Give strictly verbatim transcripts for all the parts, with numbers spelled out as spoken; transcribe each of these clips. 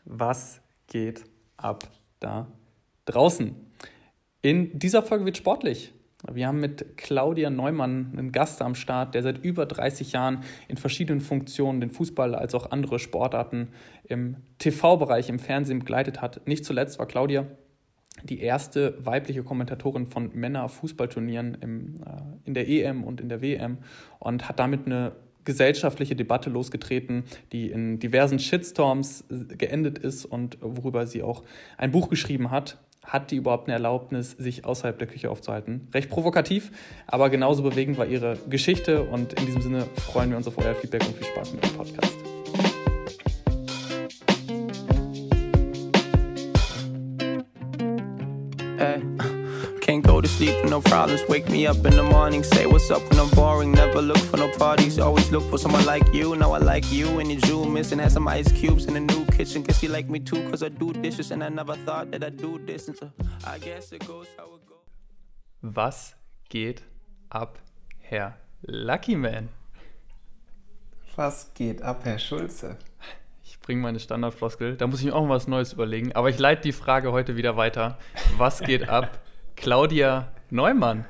Was geht ab da draußen? In dieser Folge wird sportlich. Wir haben mit Claudia Neumann einen Gast am Start, der seit über dreißig Jahren in verschiedenen Funktionen den Fußball als auch andere Sportarten im T V-Bereich, im Fernsehen begleitet hat. Nicht zuletzt war Claudia die erste weibliche Kommentatorin von Männer-Fußballturnieren im, äh, in der E M und in der W M und hat damit eine gesellschaftliche Debatte losgetreten, die in diversen Shitstorms geendet ist und worüber sie auch ein Buch geschrieben hat. Hat die überhaupt eine Erlaubnis, sich außerhalb der Küche aufzuhalten? Recht provokativ, aber genauso bewegend war ihre Geschichte und in diesem Sinne freuen wir uns auf euer Feedback und viel Spaß mit dem Podcast. Hey. Can't go to sleep with no problems. Wake me up in the morning. Say what's up when I'm boring. Never look for no parties. Always look for someone like you. Now I like you and your jewel missing. Had some ice cubes in the new kitchen. Guess you like me too, cause I do dishes. And I never thought that I'd do this. And so I guess it goes how it goes. Was geht ab, Herr Lucky Man? Was geht ab, Herr Schulze? Ich bringe meine Standardfloskel. Da muss ich mir auch mal was Neues überlegen. Aber ich leite die Frage heute wieder weiter. Was geht ab, Claudia Neumann?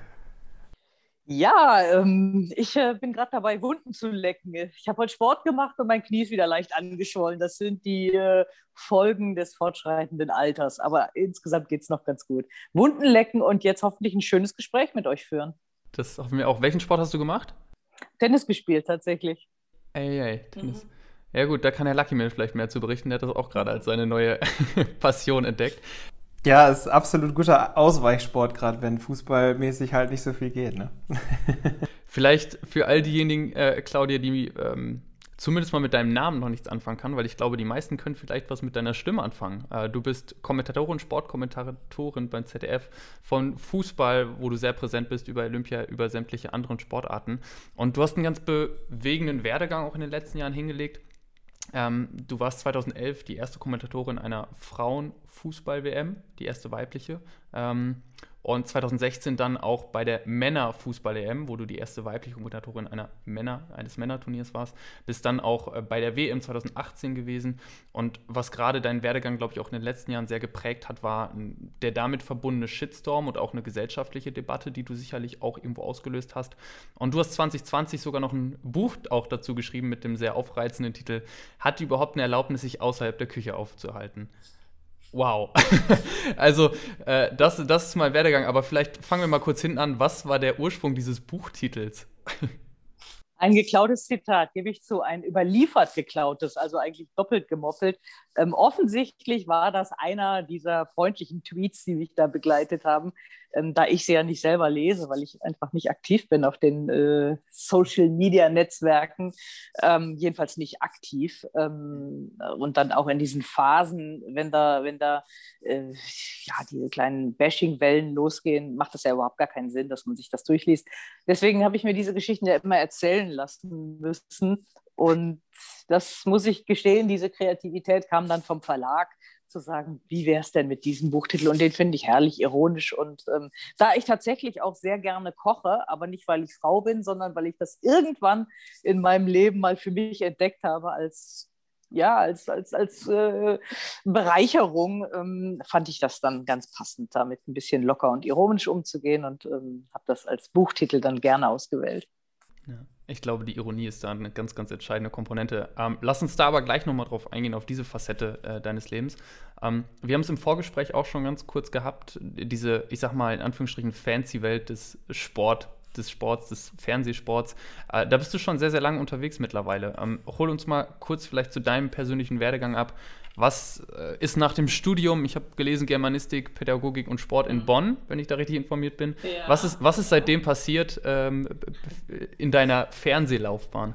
Ja, ähm, ich äh, bin gerade dabei, Wunden zu lecken. Ich habe heute Sport gemacht und mein Knie ist wieder leicht angeschwollen. Das sind die äh, Folgen des fortschreitenden Alters. Aber insgesamt geht es noch ganz gut. Wunden lecken und jetzt hoffentlich ein schönes Gespräch mit euch führen. Das hoffen wir auch. Welchen Sport hast du gemacht? Tennis gespielt, tatsächlich. Ey, ey, Tennis. Mhm. Ja gut, da kann Herr Lucky Man vielleicht mehr zu berichten. Der hat das auch gerade als seine neue Passion entdeckt. Ja, ist absolut guter Ausweichsport, gerade wenn fußballmäßig halt nicht so viel geht, ne? Vielleicht für all diejenigen, äh, Claudia, die ähm, zumindest mal mit deinem Namen noch nichts anfangen kann, weil ich glaube, die meisten können vielleicht was mit deiner Stimme anfangen. Äh, du bist Kommentatorin, Sportkommentatorin beim Z D F von Fußball, wo du sehr präsent bist, über Olympia, über sämtliche anderen Sportarten. Und du hast einen ganz bewegenden Werdegang auch in den letzten Jahren hingelegt. Ähm, du warst zweitausendelf die erste Kommentatorin einer Frauenfußball-W M, die erste weibliche. Ähm, und zweitausendsechzehn dann auch bei der Männer-Fußball-W M, wo du die erste weibliche Kommentatorin einer Männer, eines Männerturniers warst. Bist dann auch äh, bei der W M zweitausendachtzehn gewesen. Und was gerade deinen Werdegang, glaube ich, auch in den letzten Jahren sehr geprägt hat, war der damit verbundene Shitstorm und auch eine gesellschaftliche Debatte, die du sicherlich auch irgendwo ausgelöst hast. Und du hast zwanzig zwanzig sogar noch ein Buch auch dazu geschrieben mit dem sehr aufreizenden Titel „Hat die überhaupt eine Erlaubnis, sich außerhalb der Küche aufzuhalten?" Wow. Also äh, das, das ist mein Werdegang, aber vielleicht fangen wir mal kurz hinten an. Was war der Ursprung dieses Buchtitels? Ein geklautes Zitat, gebe ich zu, ein überliefert geklautes, also eigentlich doppelt gemoppelt. Ähm, offensichtlich war das einer dieser freundlichen Tweets, die mich da begleitet haben, ähm, da ich sie ja nicht selber lese, weil ich einfach nicht aktiv bin auf den äh, Social-Media-Netzwerken, ähm, jedenfalls nicht aktiv. Ähm, und dann auch in diesen Phasen, wenn da, wenn da äh, ja, diese kleinen Bashing-Wellen losgehen, macht das ja überhaupt gar keinen Sinn, dass man sich das durchliest. Deswegen habe ich mir diese Geschichten ja immer erzählen lassen müssen. Und das muss ich gestehen, diese Kreativität kam dann vom Verlag, zu sagen, wie wäre es denn mit diesem Buchtitel? Und den finde ich herrlich ironisch. Und ähm, da ich tatsächlich auch sehr gerne koche, aber nicht, weil ich Frau bin, sondern weil ich das irgendwann in meinem Leben mal für mich entdeckt habe als, ja, als, als, als äh, Bereicherung, ähm, fand ich das dann ganz passend, damit ein bisschen locker und ironisch umzugehen und ähm, habe das als Buchtitel dann gerne ausgewählt. Ja. Ich glaube, die Ironie ist da eine ganz, ganz entscheidende Komponente. Ähm, lass uns da aber gleich nochmal drauf eingehen, auf diese Facette äh, deines Lebens. Ähm, wir haben es im Vorgespräch auch schon ganz kurz gehabt, diese, ich sag mal, in Anführungsstrichen fancy Welt des Sport, des Sports, des Fernsehsports. Äh, da bist du schon sehr, sehr lange unterwegs mittlerweile. Ähm, hol uns mal kurz vielleicht zu deinem persönlichen Werdegang ab. Was äh, ist nach dem Studium, ich habe gelesen, Germanistik, Pädagogik und Sport in Bonn, wenn ich da richtig informiert bin. Ja. Was ist, was ist seitdem passiert ähm, in deiner Fernsehlaufbahn?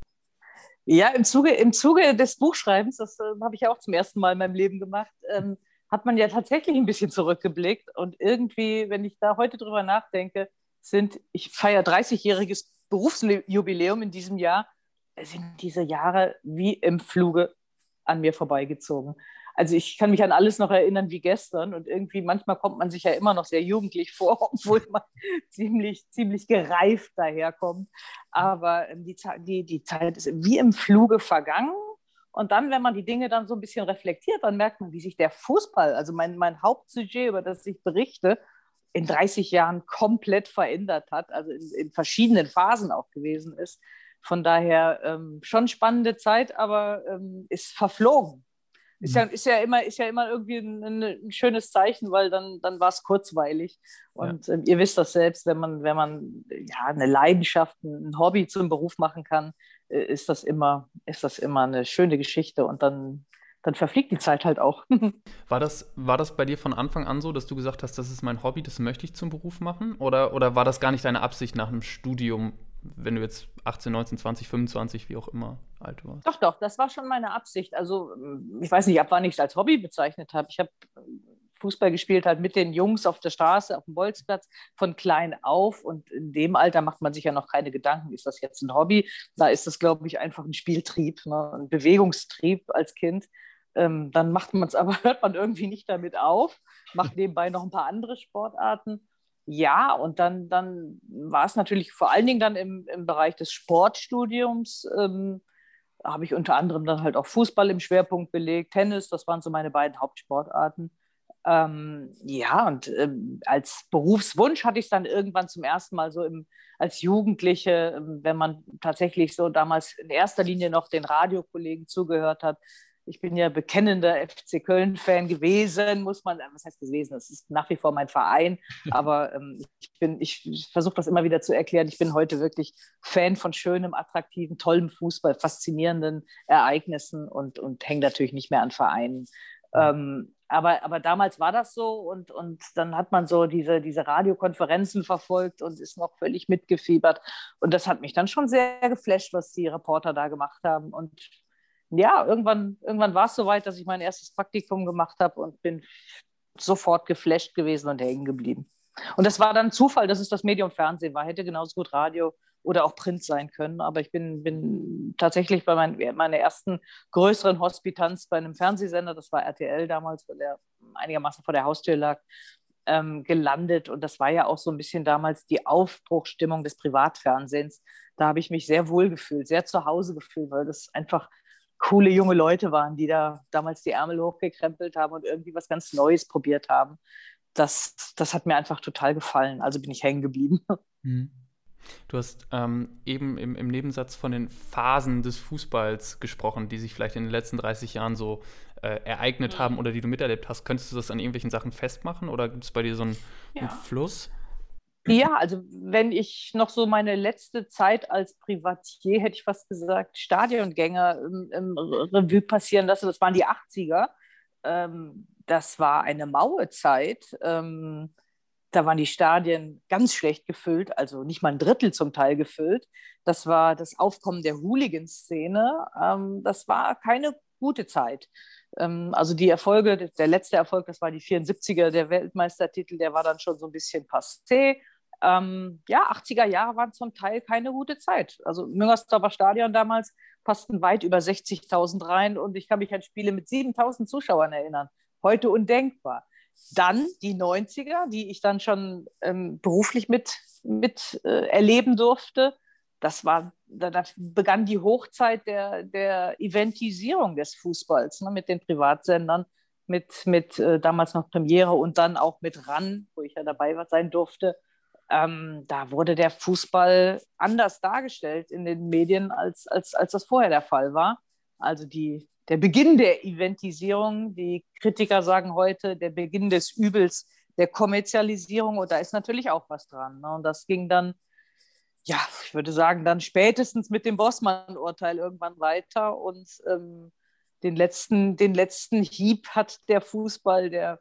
Ja, im Zuge, im Zuge des Buchschreibens, das äh, habe ich ja auch zum ersten Mal in meinem Leben gemacht, ähm, hat man ja tatsächlich ein bisschen zurückgeblickt. Und irgendwie, wenn ich da heute drüber nachdenke, sind, ich feiere dreißigjähriges Berufsjubiläum in diesem Jahr, sind diese Jahre wie im Fluge an mir vorbeigezogen. Also ich kann mich an alles noch erinnern wie gestern und irgendwie manchmal kommt man sich ja immer noch sehr jugendlich vor, obwohl man ziemlich, ziemlich gereift daherkommt. Aber die, die, die Zeit ist wie im Fluge vergangen Und dann, wenn man die Dinge dann so ein bisschen reflektiert, dann merkt man, wie sich der Fußball, also mein, mein Hauptsujet, über das ich berichte, in dreißig Jahren komplett verändert hat, also in, in verschiedenen Phasen auch gewesen ist. Von daher ähm, schon spannende Zeit, aber ähm, ist verflogen. Ist ja, ist ja immer, ist ja immer irgendwie ein, ein schönes Zeichen, weil dann, dann war es kurzweilig. Und ja. ähm, ihr wisst das selbst, wenn man, wenn man ja, eine Leidenschaft, ein Hobby zum Beruf machen kann, äh, ist das immer, ist das immer eine schöne Geschichte. Und dann, dann verfliegt die Zeit halt auch. War das, war das bei dir von Anfang an so, dass du gesagt hast, das ist mein Hobby, das möchte ich zum Beruf machen? Oder, oder war das gar nicht deine Absicht nach einem Studium, wenn du jetzt achtzehn, neunzehn, zwanzig, fünfundzwanzig, wie auch immer alt warst? Doch, doch, das war schon meine Absicht. Also ich weiß nicht, ab wann ich es als Hobby bezeichnet habe. Ich habe Fußball gespielt halt mit den Jungs auf der Straße, auf dem Bolzplatz, von klein auf. Und in dem Alter macht man sich ja noch keine Gedanken, ist das jetzt ein Hobby? Da ist das, glaube ich, einfach ein Spieltrieb, ne? Ein Bewegungstrieb als Kind. Ähm, dann macht man es aber, hört man irgendwie nicht damit auf, macht nebenbei noch ein paar andere Sportarten. Ja, und dann, dann war es natürlich vor allen Dingen dann im, im Bereich des Sportstudiums, ähm, habe ich unter anderem dann halt auch Fußball im Schwerpunkt belegt, Tennis, das waren so meine beiden Hauptsportarten. Ähm, ja, und ähm, als Berufswunsch hatte ich es dann irgendwann zum ersten Mal so im, als Jugendliche, ähm, wenn man tatsächlich so damals in erster Linie noch den Radiokollegen zugehört hat. Ich bin ja bekennender F C Köln-Fan gewesen, muss man, was heißt gewesen, das ist nach wie vor mein Verein, aber ähm, ich bin, ich, ich versuche das immer wieder zu erklären, ich bin heute wirklich Fan von schönem, attraktiven, tollem Fußball, faszinierenden Ereignissen und, und hänge natürlich nicht mehr an Vereinen. Ähm, aber, aber damals war das so und, und dann hat man so diese, diese Radiokonferenzen verfolgt und ist noch völlig mitgefiebert und das hat mich dann schon sehr geflasht, was die Reporter da gemacht haben. Und ja, irgendwann, irgendwann war es soweit, dass ich mein erstes Praktikum gemacht habe und bin sofort geflasht gewesen und hängen geblieben. Und das war dann Zufall, dass es das Medium Fernsehen war. Hätte genauso gut Radio oder auch Print sein können. Aber ich bin, bin tatsächlich bei mein, meiner ersten größeren Hospitanz bei einem Fernsehsender, das war R T L damals, weil der einigermaßen vor der Haustür lag, ähm, gelandet. Und das war ja auch so ein bisschen damals die Aufbruchsstimmung des Privatfernsehens. Da habe ich mich sehr wohl gefühlt, sehr zu Hause gefühlt, weil das einfach coole junge Leute waren, die da damals die Ärmel hochgekrempelt haben und irgendwie was ganz Neues probiert haben. Das, das hat mir einfach total gefallen. Also bin ich hängen geblieben. Du hast ähm, eben im, im Nebensatz von den Phasen des Fußballs gesprochen, die sich vielleicht in den letzten dreißig Jahren so äh, ereignet mhm. haben oder die du miterlebt hast. Könntest du das an irgendwelchen Sachen festmachen oder gibt es bei dir so einen, ja. einen Fluss? Ja, also wenn ich noch so meine letzte Zeit als Privatier, hätte ich fast gesagt, Stadiongänger im, im Revue passieren lasse, das waren die achtziger. Ähm, das war eine Mauezeit. Ähm, da waren die Stadien ganz schlecht gefüllt, also nicht mal ein Drittel zum Teil gefüllt. Das war das Aufkommen der Hooligan-Szene. Ähm, das war keine gute Zeit. Ähm, also die Erfolge, der letzte Erfolg, das war die vierundsiebziger, der Weltmeistertitel, der war dann schon so ein bisschen passé. Ähm, ja, achtziger Jahre waren zum Teil keine gute Zeit. Also im Müngersdorfer Stadion damals passten weit über sechzigtausend rein und ich kann mich an Spiele mit siebentausend Zuschauern erinnern. Heute undenkbar. Dann die neunziger, die ich dann schon ähm, beruflich mit, mit äh, erleben durfte. Das war, da, da begann die Hochzeit der, der Eventisierung des Fußballs, ne, mit den Privatsendern, mit, mit äh, damals noch Premiere und dann auch mit R A N, wo ich ja dabei sein durfte. Ähm, da wurde der Fußball anders dargestellt in den Medien, als, als, als das vorher der Fall war. Also die, der Beginn der Eventisierung, die Kritiker sagen heute, der Beginn des Übels der Kommerzialisierung. Und da ist natürlich auch was dran. Ne? Und das ging dann, ja, ich würde sagen, dann spätestens mit dem Bossmann-Urteil irgendwann weiter. Und ähm, den, letzten, den letzten Hieb hat der Fußball, der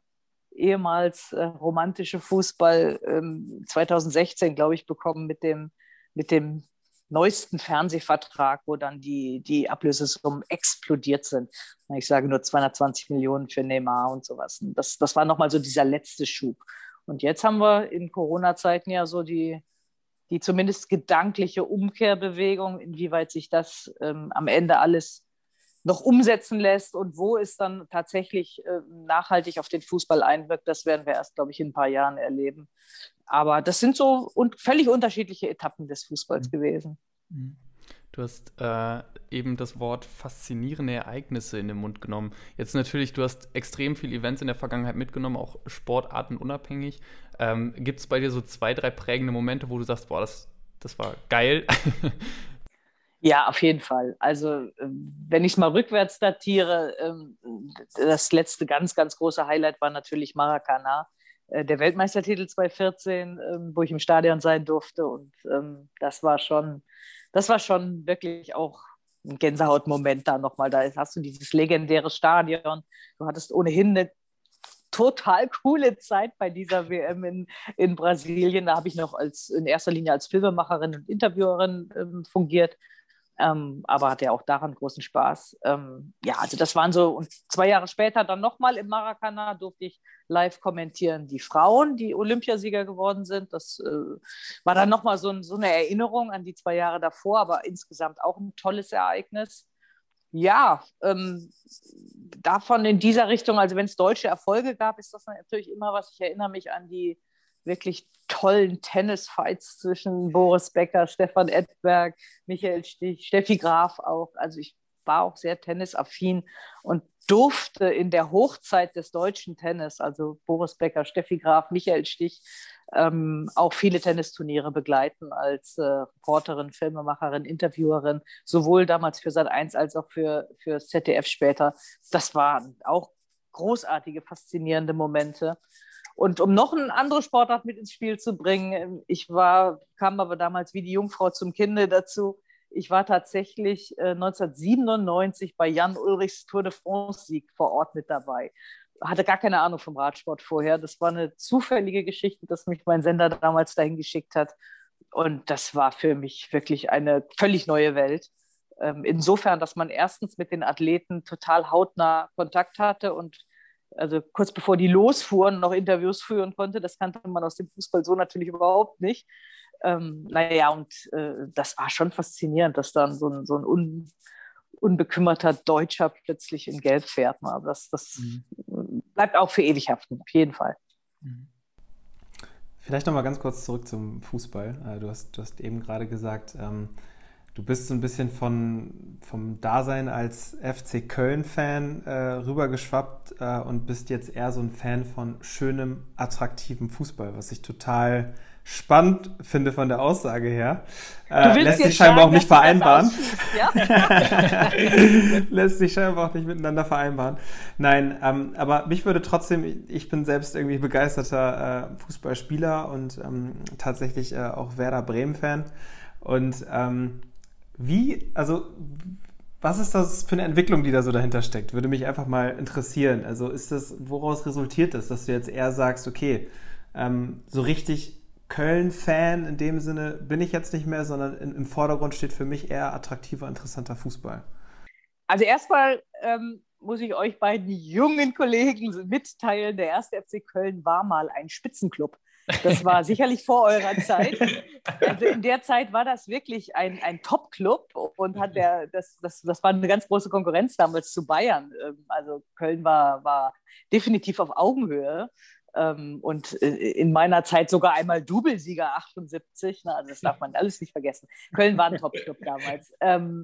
ehemals äh, romantische Fußball ähm, zweitausendsechzehn, glaube ich, bekommen mit dem, mit dem neuesten Fernsehvertrag, wo dann die, die Ablösesummen explodiert sind. Ich sage nur zweihundertzwanzig Millionen für Neymar und sowas. Und das, das war nochmal so dieser letzte Schub. Und jetzt haben wir in Corona-Zeiten ja so die, die zumindest gedankliche Umkehrbewegung, inwieweit sich das ähm, am Ende alles noch umsetzen lässt und wo es dann tatsächlich äh, nachhaltig auf den Fußball einwirkt, das werden wir erst, glaube ich, in ein paar Jahren erleben. Aber das sind so un- völlig unterschiedliche Etappen des Fußballs gewesen. Du hast äh, eben das Wort faszinierende Ereignisse in den Mund genommen. Jetzt natürlich, du hast extrem viele Events in der Vergangenheit mitgenommen, auch sportartenunabhängig. Ähm, Gibt es bei dir so zwei, drei prägende Momente, wo du sagst, boah, das, das war geil? Ja, auf jeden Fall. Also, wenn ich es mal rückwärts datiere, ähm, das letzte ganz, ganz große Highlight war natürlich Maracanã, äh, der Weltmeistertitel zwanzig vierzehn, ähm, wo ich im Stadion sein durfte. Und ähm, das war schon, das war schon wirklich auch ein Gänsehautmoment da nochmal. Da hast du dieses legendäre Stadion. Du hattest ohnehin eine total coole Zeit bei dieser W M in, in Brasilien. Da habe ich noch als, in erster Linie als Filmemacherin und Interviewerin ähm, fungiert. Ähm, aber hatte ja auch daran großen Spaß. Ähm, ja, also das waren so, und zwei Jahre später dann nochmal im Maracanã durfte ich live kommentieren die Frauen, die Olympiasieger geworden sind. Das äh, war dann nochmal so, so eine Erinnerung an die zwei Jahre davor, aber insgesamt auch ein tolles Ereignis. Ja, ähm, davon in dieser Richtung, also wenn es deutsche Erfolge gab, ist das natürlich immer was. Ich erinnere mich an die wirklich tollen Tennisfights zwischen Boris Becker, Stefan Edberg, Michael Stich, Steffi Graf auch. Also ich war auch sehr tennisaffin und durfte in der Hochzeit des deutschen Tennis, also Boris Becker, Steffi Graf, Michael Stich, ähm, auch viele Tennisturniere begleiten als äh, Reporterin, Filmemacherin, Interviewerin, sowohl damals für Sat eins als auch für, für das Z D F später. Das waren auch großartige, faszinierende Momente. Und um noch eine andere Sportart mit ins Spiel zu bringen, ich war, kam aber damals wie die Jungfrau zum Kinde dazu. Ich war tatsächlich äh, neunzehnhundertsiebenundneunzig bei Jan Ullrichs Tour de France-Sieg vor Ort mit dabei. Hatte gar keine Ahnung vom Radsport vorher. Das war eine zufällige Geschichte, dass mich mein Sender damals dahin geschickt hat. Und das war für mich wirklich eine völlig neue Welt. Ähm, insofern, dass man erstens mit den Athleten total hautnah Kontakt hatte und also kurz bevor die losfuhren, noch Interviews führen konnte. Das kannte man aus dem Fußball so natürlich überhaupt nicht. Ähm, naja, und äh, das war schon faszinierend, dass dann so ein, so ein un, unbekümmerter Deutscher plötzlich in Gelb fährt. Aber das, das mhm. bleibt auch für ewig haften, auf jeden Fall. Vielleicht noch mal ganz kurz zurück zum Fußball. Du hast, du hast eben gerade gesagt, ähm, du bist so ein bisschen von, vom Dasein als F C Köln-Fan äh, rübergeschwappt äh, und bist jetzt eher so ein Fan von schönem, attraktivem Fußball, was ich total spannend finde von der Aussage her. Äh, lässt sich scheinbar sagen, auch nicht vereinbaren. Ja? Lässt sich scheinbar auch nicht miteinander vereinbaren. Nein, ähm, aber mich würde trotzdem, ich bin selbst irgendwie begeisterter äh, Fußballspieler und ähm, tatsächlich äh, auch Werder Bremen-Fan. Und ähm, wie, also was ist das für eine Entwicklung, die da so dahinter steckt? Würde mich einfach mal interessieren. Also ist das, woraus resultiert das, dass du jetzt eher sagst, okay, ähm, so richtig Köln-Fan in dem Sinne bin ich jetzt nicht mehr, sondern in, im Vordergrund steht für mich eher attraktiver, interessanter Fußball. Also erstmal ähm, muss ich euch beiden jungen Kollegen mitteilen, der erste F C Köln war mal ein Spitzenclub. Das war sicherlich vor eurer Zeit. Also in der Zeit war das wirklich ein, ein Top-Club und hat der, das, das, das war eine ganz große Konkurrenz damals zu Bayern. Also Köln war, war definitiv auf Augenhöhe. Und in meiner Zeit sogar einmal Doublesieger achtundsiebzig. Also das darf man alles nicht vergessen. Köln war ein Top-Club damals.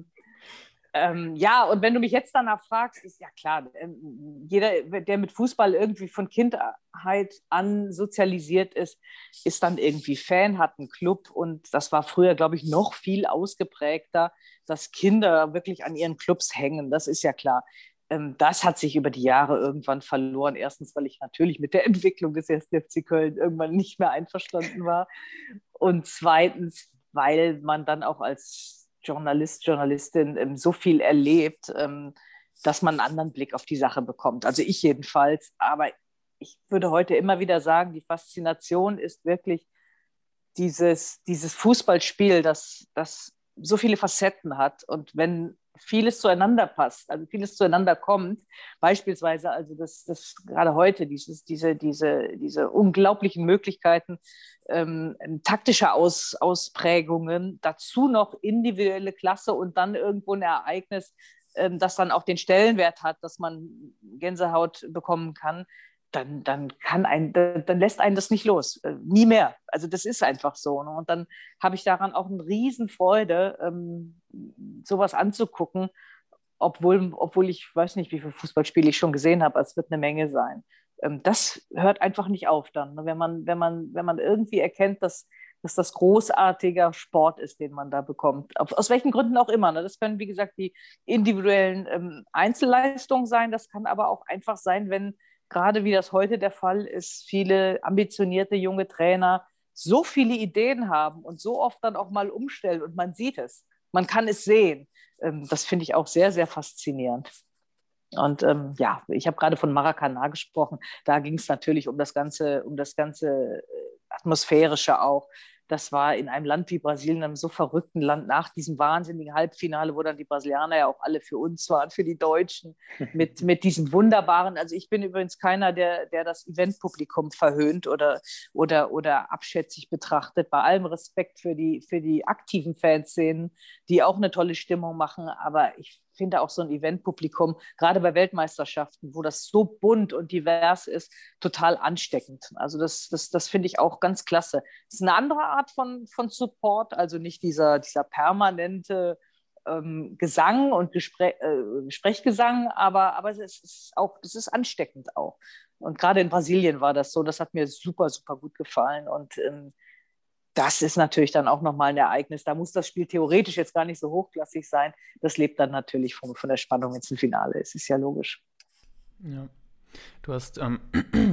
Ähm, ja, und wenn du mich jetzt danach fragst, ist ja klar, ähm, jeder, der mit Fußball irgendwie von Kindheit an sozialisiert ist, ist dann irgendwie Fan, hat einen Club und das war früher, glaube ich, noch viel ausgeprägter, dass Kinder wirklich an ihren Clubs hängen, das ist ja klar. Ähm, das hat sich über die Jahre irgendwann verloren. Erstens, weil ich natürlich mit der Entwicklung des ersten F C Köln irgendwann nicht mehr einverstanden war und zweitens, weil man dann auch als Journalist, Journalistin ähm, so viel erlebt, ähm, dass man einen anderen Blick auf die Sache bekommt. Also ich jedenfalls. Aber ich würde heute immer wieder sagen, die Faszination ist wirklich dieses, dieses Fußballspiel, das, das so viele Facetten hat. Und wenn vieles zueinander passt, also vieles zueinander kommt, beispielsweise, also das, das gerade heute, dieses, diese, diese, diese unglaublichen Möglichkeiten, ähm, taktische Aus, Ausprägungen, dazu noch individuelle Klasse und dann irgendwo ein Ereignis, ähm, das dann auch den Stellenwert hat, dass man Gänsehaut bekommen kann, dann, dann, kann ein, dann lässt einen das nicht los. Äh, nie mehr. Also das ist einfach so. Ne? Und dann habe ich daran auch eine Riesenfreude, ähm, sowas anzugucken, obwohl, obwohl ich weiß nicht, wie viele Fußballspiele ich schon gesehen habe, es wird eine Menge sein. Ähm, das hört einfach nicht auf dann, ne? Wenn man, wenn man, wenn man irgendwie erkennt, dass, dass das großartiger Sport ist, den man da bekommt. Auf, aus welchen Gründen auch immer. Ne? Das können, wie gesagt, die individuellen ähm, Einzelleistungen sein. Das kann aber auch einfach sein, wenn gerade wie das heute der Fall ist, viele ambitionierte junge Trainer so viele Ideen haben und so oft dann auch mal umstellen und man sieht es. Man kann es sehen. Ähm, das finde ich auch sehr, sehr faszinierend. Und ähm, ja, ich habe gerade von Maracanã gesprochen. Da ging es natürlich um das ganze, um das ganze Atmosphärische auch. Das war in einem Land wie Brasilien, einem so verrückten Land, nach diesem wahnsinnigen Halbfinale, wo dann die Brasilianer ja auch alle für uns waren, für die Deutschen, mit, mit diesem wunderbaren, also ich bin übrigens keiner, der, der das Eventpublikum verhöhnt oder, oder, oder abschätzig betrachtet, bei allem Respekt für die, für die aktiven Fanszenen, die auch eine tolle Stimmung machen, aber ich finde auch so ein Eventpublikum, gerade bei Weltmeisterschaften, wo das so bunt und divers ist, total ansteckend. Also das, das, das finde ich auch ganz klasse. Es ist eine andere Art von, von Support, also nicht dieser, dieser permanente ähm, Gesang und Gespräch, äh, Sprechgesang, aber, aber es ist auch, es ist ansteckend auch. Und gerade in Brasilien war das so, das hat mir super, super gut gefallen und ähm, das ist natürlich dann auch nochmal ein Ereignis. Da muss das Spiel theoretisch jetzt gar nicht so hochklassig sein. Das lebt dann natürlich von, von der Spannung ins Finale. Es ist ja logisch. Ja. Du hast ähm,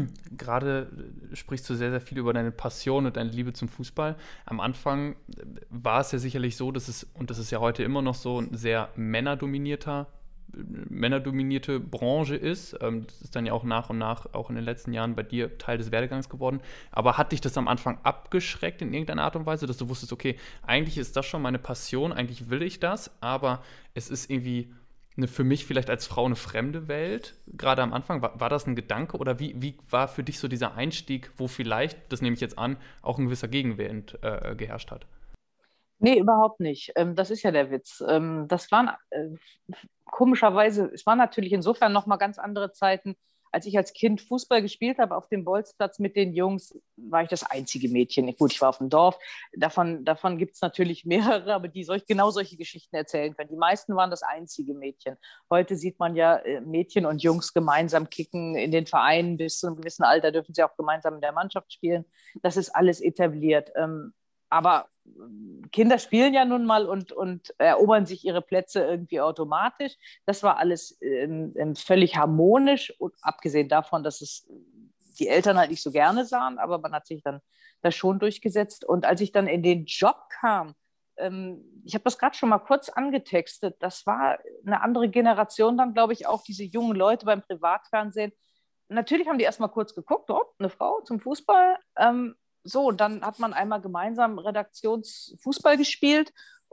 gerade sprichst du sehr, sehr viel über deine Passion und deine Liebe zum Fußball. Am Anfang war es ja sicherlich so, dass es, und das ist ja heute immer noch so, ein sehr männerdominierter männerdominierte Branche ist. Das ist dann ja auch nach und nach, auch in den letzten Jahren bei dir Teil des Werdegangs geworden. Aber hat dich das am Anfang abgeschreckt in irgendeiner Art und Weise, dass du wusstest, okay, eigentlich ist das schon meine Passion, eigentlich will ich das, aber es ist irgendwie eine, für mich vielleicht als Frau eine fremde Welt. Gerade am Anfang, war, war das ein Gedanke oder wie, wie war für dich so dieser Einstieg, wo vielleicht, das nehme ich jetzt an, auch ein gewisser Gegenwind äh, geherrscht hat? Nee, überhaupt nicht. Ähm, das ist ja der Witz. Ähm, das waren äh, komischerweise, es waren natürlich insofern nochmal ganz andere Zeiten. Als ich als Kind Fußball gespielt habe auf dem Bolzplatz mit den Jungs, war ich das einzige Mädchen. Gut, ich war auf dem Dorf. Davon, davon gibt es natürlich mehrere, aber die solch, genau solche Geschichten erzählen können. Die meisten waren das einzige Mädchen. Heute sieht man ja äh, Mädchen und Jungs gemeinsam kicken in den Vereinen. Bis zu einem gewissen Alter dürfen sie auch gemeinsam in der Mannschaft spielen. Das ist alles etabliert. Ähm, Aber Kinder spielen ja nun mal und, und erobern sich ihre Plätze irgendwie automatisch. Das war alles ähm, völlig harmonisch, und abgesehen davon, dass es die Eltern halt nicht so gerne sahen, aber man hat sich dann da schon durchgesetzt. Und als ich dann in den Job kam, ähm, ich habe das gerade schon mal kurz angetextet, das war eine andere Generation dann, glaube ich, auch diese jungen Leute beim Privatfernsehen. Natürlich haben die erst mal kurz geguckt, oh, eine Frau zum Fußball, ähm, so, dann hat man einmal gemeinsam Redaktionsfußball gespielt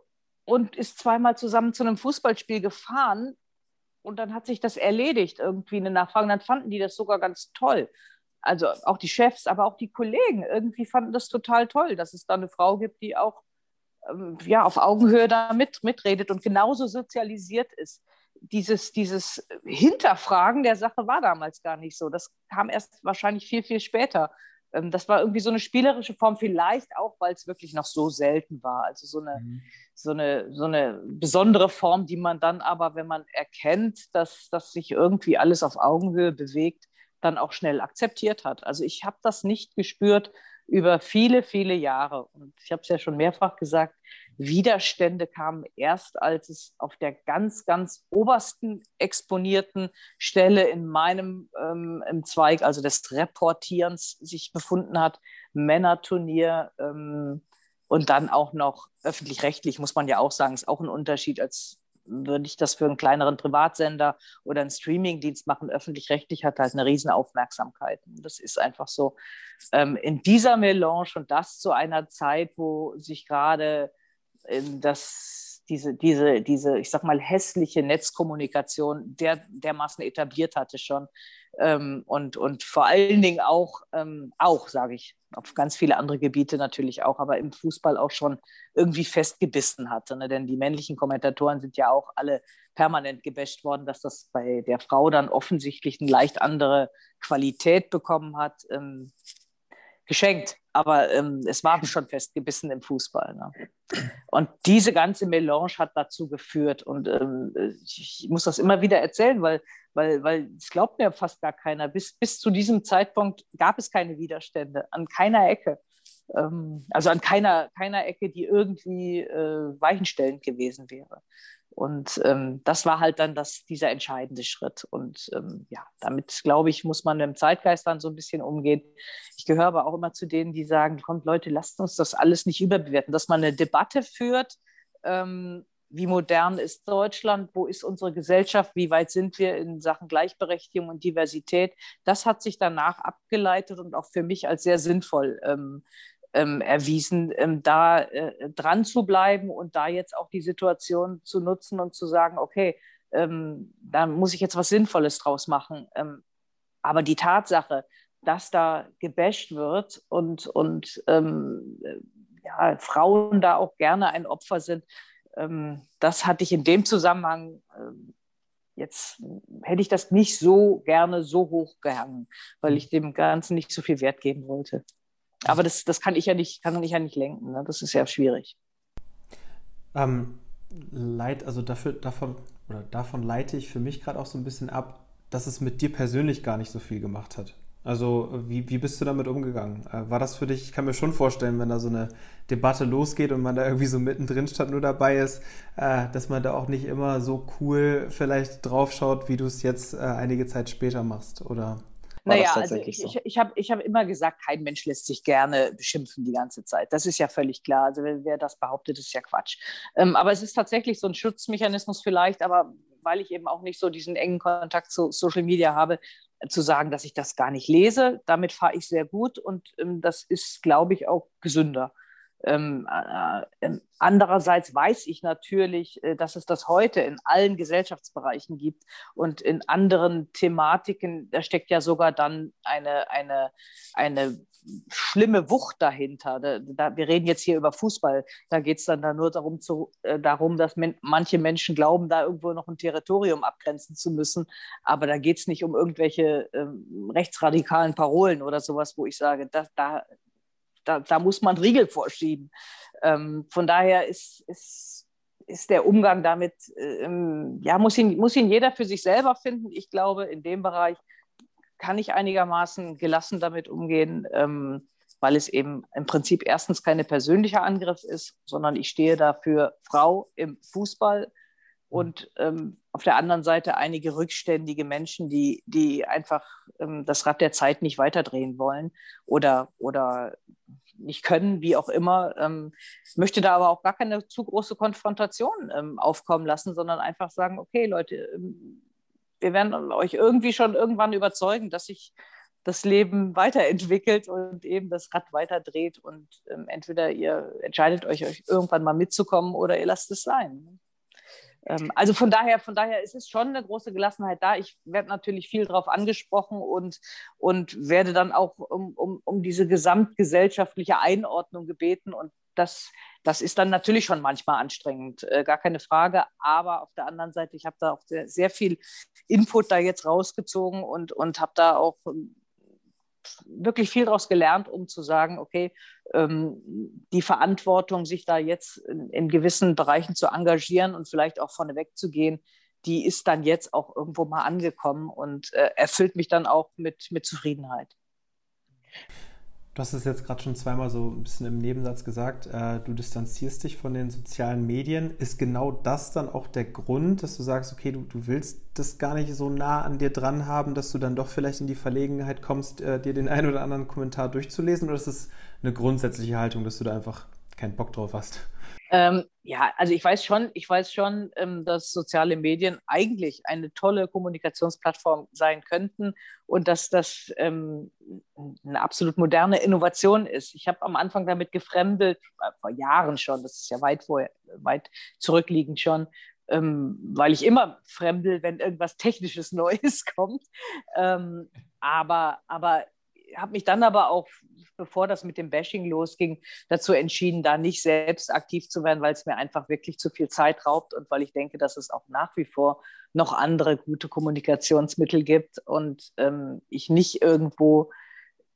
und ist zweimal zusammen zu einem Fußballspiel gefahren und dann hat sich das erledigt, irgendwie eine Nachfrage. Und dann fanden die das sogar ganz toll. Also auch die Chefs, aber auch die Kollegen irgendwie fanden das total toll, dass es da eine Frau gibt, die auch ähm, ja, auf Augenhöhe da mit, mitredet und genauso sozialisiert ist. Dieses, dieses Hinterfragen der Sache war damals gar nicht so. Das kam erst wahrscheinlich viel, viel später. Das war irgendwie so eine spielerische Form, vielleicht auch, weil es wirklich noch so selten war. Also so eine, mhm. so eine, so eine besondere Form, die man dann aber, wenn man erkennt, dass, dass sich irgendwie alles auf Augenhöhe bewegt, dann auch schnell akzeptiert hat. Also ich habe das nicht gespürt über viele, viele Jahre. Und ich habe es ja schon mehrfach gesagt, Widerstände kamen erst, als es auf der ganz, ganz obersten exponierten Stelle in meinem ähm, im Zweig, also des Reportierens, sich befunden hat, Männerturnier ähm, und dann auch noch öffentlich-rechtlich, muss man ja auch sagen, ist auch ein Unterschied, als würde ich das für einen kleineren Privatsender oder einen Streamingdienst machen. Öffentlich-rechtlich hat halt eine riesen Aufmerksamkeit. Das ist einfach so. Ähm, in dieser Melange und das zu einer Zeit, wo sich gerade ähm, das, diese, diese, diese, ich sag mal, hässliche Netzkommunikation der, dermaßen etabliert hatte schon. Ähm, und, und vor allen Dingen auch, ähm, auch sage ich, auf ganz viele andere Gebiete natürlich auch, aber im Fußball auch schon irgendwie festgebissen hatte. Ne? Denn die männlichen Kommentatoren sind ja auch alle permanent gebasht worden, dass das bei der Frau dann offensichtlich eine leicht andere Qualität bekommen hat. Ähm, geschenkt, aber ähm, es war schon festgebissen im Fußball. Ne? Und diese ganze Melange hat dazu geführt und ähm, ich, ich muss das immer wieder erzählen, weil, weil, weil es glaubt mir fast gar keiner. Bis, bis zu diesem Zeitpunkt gab es keine Widerstände an keiner Ecke. Ähm, also an keiner, keiner Ecke, die irgendwie äh, weichenstellend gewesen wäre. Und ähm, das war halt dann das, dieser entscheidende Schritt. Und ähm, ja, damit, glaube ich, muss man im Zeitgeist dann so ein bisschen umgehen. Ich gehöre aber auch immer zu denen, die sagen, kommt Leute, lasst uns das alles nicht überbewerten. Dass man eine Debatte führt, ähm, wie modern ist Deutschland, wo ist unsere Gesellschaft, wie weit sind wir in Sachen Gleichberechtigung und Diversität. Das hat sich danach abgeleitet und auch für mich als sehr sinnvoll ähm, Ähm, erwiesen, ähm, da äh, dran zu bleiben und da jetzt auch die Situation zu nutzen und zu sagen, okay, ähm, da muss ich jetzt was Sinnvolles draus machen. Ähm, aber die Tatsache, dass da gebasht wird und, und ähm, äh, ja, Frauen da auch gerne ein Opfer sind, ähm, das hatte ich in dem Zusammenhang, äh, jetzt hätte ich das nicht so gerne so hoch gehangen, weil ich dem Ganzen nicht so viel Wert geben wollte. Aber das, das kann ich ja nicht, kann ich ja nicht lenken. Ne? Das ist ja schwierig. Ähm, leid, also dafür, davon, oder davon leite ich für mich gerade auch so ein bisschen ab, dass es mit dir persönlich gar nicht so viel gemacht hat. Also wie, wie bist du damit umgegangen? Äh, war das für dich, ich kann mir schon vorstellen, wenn da so eine Debatte losgeht und man da irgendwie so mittendrin statt nur dabei ist, äh, dass man da auch nicht immer so cool vielleicht draufschaut, wie du es jetzt äh, einige Zeit später machst, oder? Naja, also ich, so? ich, ich habe ich hab immer gesagt, kein Mensch lässt sich gerne beschimpfen die ganze Zeit. Das ist ja völlig klar. Also wer, wer das behauptet, ist ja Quatsch. Ähm, aber es ist tatsächlich so ein Schutzmechanismus vielleicht, aber weil ich eben auch nicht so diesen engen Kontakt zu Social Media habe, zu sagen, dass ich das gar nicht lese. Damit fahre ich sehr gut und ähm, das ist, glaube ich, auch gesünder. Ähm, äh, äh, andererseits weiß ich natürlich, äh, dass es das heute in allen Gesellschaftsbereichen gibt und in anderen Thematiken, da steckt ja sogar dann eine, eine, eine schlimme Wucht dahinter. Da, da, wir reden jetzt hier über Fußball, da geht es dann da nur darum, zu, äh, darum dass men- manche Menschen glauben, da irgendwo noch ein Territorium abgrenzen zu müssen, aber da geht es nicht um irgendwelche äh, rechtsradikalen Parolen oder sowas, wo ich sage, da, da Da, da muss man Riegel vorschieben. Ähm, von daher ist, ist, ist der Umgang damit, ähm, ja, muss ihn, muss ihn jeder für sich selber finden. Ich glaube, in dem Bereich kann ich einigermaßen gelassen damit umgehen, ähm, weil es eben im Prinzip erstens kein persönlicher Angriff ist, sondern ich stehe da für Frau im Fußball und ähm, auf der anderen Seite einige rückständige Menschen, die, die einfach ähm, das Rad der Zeit nicht weiterdrehen wollen oder, oder nicht können, wie auch immer. Ähm, möchte da aber auch gar keine zu große Konfrontation ähm, aufkommen lassen, sondern einfach sagen, okay, Leute, ähm, wir werden euch irgendwie schon irgendwann überzeugen, dass sich das Leben weiterentwickelt und eben das Rad weiterdreht und ähm, entweder ihr entscheidet euch, euch irgendwann mal mitzukommen oder ihr lasst es sein. Also von daher, von daher ist es schon eine große Gelassenheit da. Ich werde natürlich viel drauf angesprochen und, und werde dann auch um, um, um diese gesamtgesellschaftliche Einordnung gebeten. Und das, das ist dann natürlich schon manchmal anstrengend, äh, gar keine Frage. Aber auf der anderen Seite, ich habe da auch sehr, sehr viel Input da jetzt rausgezogen und, und habe da auch wirklich viel daraus gelernt, um zu sagen, okay, ähm, die Verantwortung, sich da jetzt in, in gewissen Bereichen zu engagieren und vielleicht auch vorneweg zu gehen, die ist dann jetzt auch irgendwo mal angekommen und äh, erfüllt mich dann auch mit, mit Zufriedenheit. Du hast es jetzt gerade schon zweimal so ein bisschen im Nebensatz gesagt, äh, du distanzierst dich von den sozialen Medien. Ist genau das dann auch der Grund, dass du sagst, okay, du, du willst das gar nicht so nah an dir dran haben, dass du dann doch vielleicht in die Verlegenheit kommst, äh, dir den einen oder anderen Kommentar durchzulesen? Oder ist das eine grundsätzliche Haltung, dass du da einfach keinen Bock drauf hast? Ähm, ja, also ich weiß schon, ich weiß schon, ähm, dass soziale Medien eigentlich eine tolle Kommunikationsplattform sein könnten und dass das ähm, eine absolut moderne Innovation ist. Ich habe am Anfang damit gefremdelt, äh, vor Jahren schon, das ist ja weit, vor, weit zurückliegend schon, ähm, weil ich immer fremdel, wenn irgendwas Technisches Neues kommt. Ähm, aber, aber habe mich dann aber auch, bevor das mit dem Bashing losging, dazu entschieden, da nicht selbst aktiv zu werden, weil es mir einfach wirklich zu viel Zeit raubt und weil ich denke, dass es auch nach wie vor noch andere gute Kommunikationsmittel gibt und ähm, ich nicht irgendwo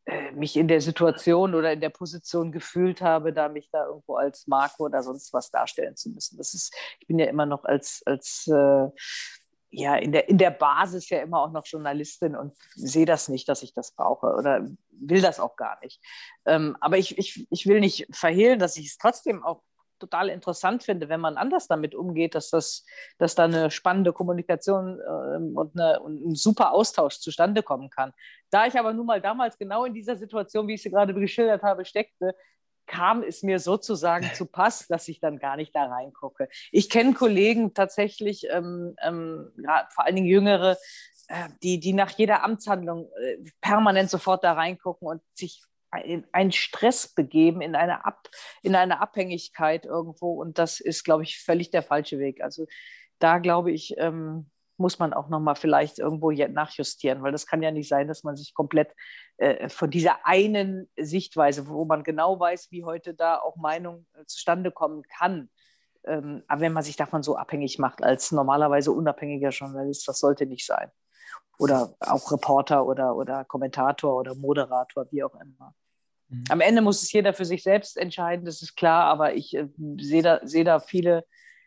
mich in der Situation oder in der Position gefühlt habe, da mich da irgendwo als Marke oder sonst was darstellen zu müssen. Das ist, ich bin ja immer noch als, als äh, ja, in der, in der Basis ja immer auch noch Journalistin und sehe das nicht, dass ich das brauche oder will das auch gar nicht. Ähm, aber ich, ich, ich will nicht verhehlen, dass ich es trotzdem auch total interessant finde, wenn man anders damit umgeht, dass, das, dass da eine spannende Kommunikation ähm, und, eine, und ein super Austausch zustande kommen kann. Da ich aber nun mal damals genau in dieser Situation, wie ich sie gerade geschildert habe, steckte, kam es mir sozusagen zu Pass, dass ich dann gar nicht da reingucke. Ich kenne Kollegen tatsächlich, ähm, ähm, ja, vor allen Dingen Jüngere, äh, die, die nach jeder Amtshandlung äh, permanent sofort da reingucken und sich in einen Stress begeben, in eine, Ab, in eine Abhängigkeit irgendwo. Und das ist, glaube ich, völlig der falsche Weg. Also da, glaube ich, ähm, muss man auch nochmal vielleicht irgendwo nachjustieren, weil das kann ja nicht sein, dass man sich komplett äh, von dieser einen Sichtweise, wo man genau weiß, wie heute da auch Meinung äh, zustande kommen kann, ähm, aber wenn man sich davon so abhängig macht als normalerweise unabhängiger Journalist, das sollte nicht sein. Oder auch Reporter oder, oder Kommentator oder Moderator, wie auch immer. Mhm. Am Ende muss es jeder für sich selbst entscheiden, das ist klar, aber ich äh, sehe da, seh da viele,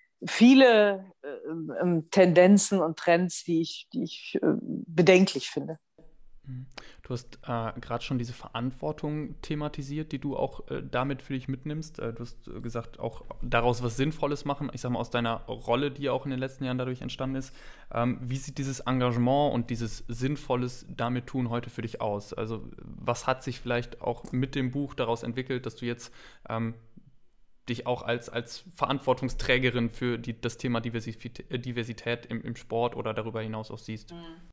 viele äh, äh, Tendenzen und Trends, die ich, die ich äh, bedenklich finde. Du hast äh, gerade schon diese Verantwortung thematisiert, die du auch äh, damit für dich mitnimmst. Äh, du hast äh, gesagt, auch daraus was Sinnvolles machen. Ich sage mal, aus deiner Rolle, die auch in den letzten Jahren dadurch entstanden ist. Ähm, wie sieht dieses Engagement und dieses Sinnvolles damit tun heute für dich aus? Also was hat sich vielleicht auch mit dem Buch daraus entwickelt, dass du jetzt ähm, dich auch als, als Verantwortungsträgerin für die, das Thema Diversität, Diversität im, im Sport oder darüber hinaus auch siehst? Mhm.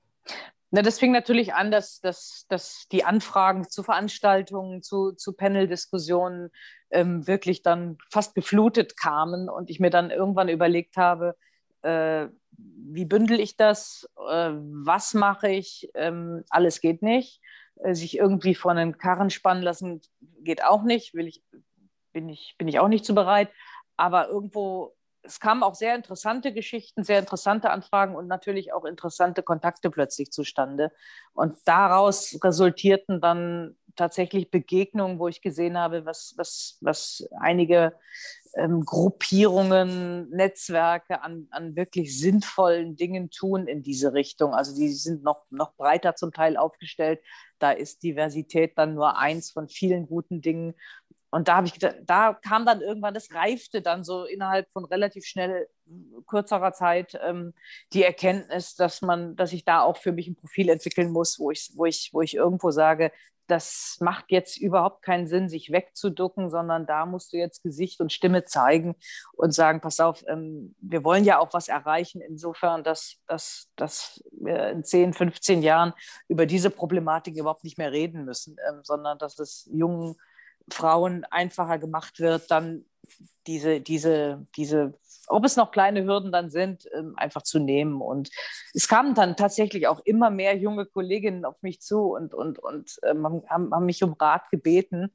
Na, das fing natürlich an, dass, dass, dass die Anfragen zu Veranstaltungen, zu, zu Panel-Diskussionen ähm, wirklich dann fast geflutet kamen und ich mir dann irgendwann überlegt habe, äh, wie bündel ich das, äh, was mache ich, ähm, alles geht nicht, äh, sich irgendwie vor einen Karren spannen lassen geht auch nicht, will ich, bin ich, bin ich auch nicht zu bereit, aber irgendwo es kamen auch sehr interessante Geschichten, sehr interessante Anfragen und natürlich auch interessante Kontakte plötzlich zustande. Und daraus resultierten dann tatsächlich Begegnungen, wo ich gesehen habe, was, was, was einige ähm, Gruppierungen, Netzwerke an, an wirklich sinnvollen Dingen tun in diese Richtung. Also die sind noch, noch breiter zum Teil aufgestellt. Da ist Diversität dann nur eins von vielen guten Dingen. Und da habe ich gedacht, da kam dann irgendwann, das reifte dann so innerhalb von relativ schnell kürzerer Zeit ähm, die Erkenntnis, dass man, dass ich da auch für mich ein Profil entwickeln muss, wo ich, wo ich, wo ich irgendwo sage, das macht jetzt überhaupt keinen Sinn, sich wegzuducken, sondern da musst du jetzt Gesicht und Stimme zeigen und sagen, pass auf, ähm, wir wollen ja auch was erreichen, insofern, dass, dass, dass wir in zehn, fünfzehn Jahren über diese Problematik überhaupt nicht mehr reden müssen, ähm, sondern dass es jungen Frauen einfacher gemacht wird, dann diese, diese, diese, ob es noch kleine Hürden dann sind, einfach zu nehmen. Und es kamen dann tatsächlich auch immer mehr junge Kolleginnen auf mich zu und, und, und ähm, haben, haben mich um Rat gebeten.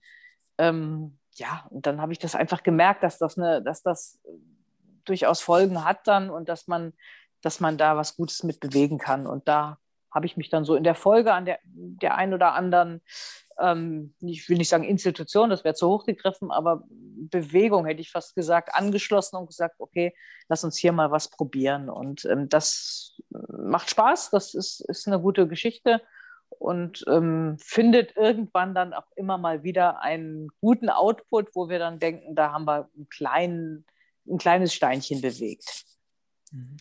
Ähm, ja, und dann habe ich das einfach gemerkt, dass das, eine, dass das durchaus Folgen hat dann und dass man, dass man da was Gutes mit bewegen kann. Und da habe ich mich dann so in der Folge an der, der ein oder anderen Ähm, ich will nicht sagen Institution, das wäre zu hoch gegriffen, aber Bewegung, hätte ich fast gesagt, angeschlossen und gesagt, okay, lass uns hier mal was probieren. Und ähm, das macht Spaß, das ist, ist eine gute Geschichte und ähm, findet irgendwann dann auch immer mal wieder einen guten Output, wo wir dann denken, da haben wir einen kleinen, ein kleines Steinchen bewegt. Mhm.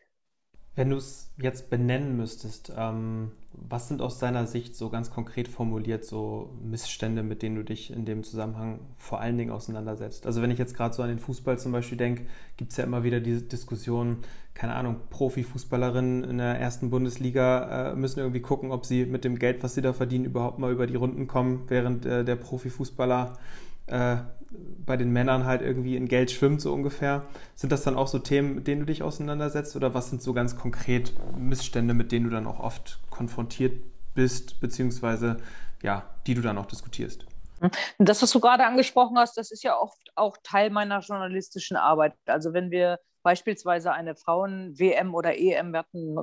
Wenn du es jetzt benennen müsstest, ähm, was sind aus deiner Sicht so ganz konkret formuliert so Missstände, mit denen du dich in dem Zusammenhang vor allen Dingen auseinandersetzt? Also wenn ich jetzt gerade so an den Fußball zum Beispiel denke, gibt es ja immer wieder diese Diskussion, keine Ahnung, Profifußballerinnen in der ersten Bundesliga äh, müssen irgendwie gucken, ob sie mit dem Geld, was sie da verdienen, überhaupt mal über die Runden kommen, während äh, der Profifußballer äh, bei den Männern halt irgendwie in Geld schwimmt, so ungefähr. Sind das dann auch so Themen, mit denen du dich auseinandersetzt? Oder was sind so ganz konkret Missstände, mit denen du dann auch oft konfrontiert bist, beziehungsweise, ja, die du dann auch diskutierst? Das, was du gerade angesprochen hast, das ist ja oft auch Teil meiner journalistischen Arbeit. Also wenn wir beispielsweise eine Frauen-W M oder E M, wir hatten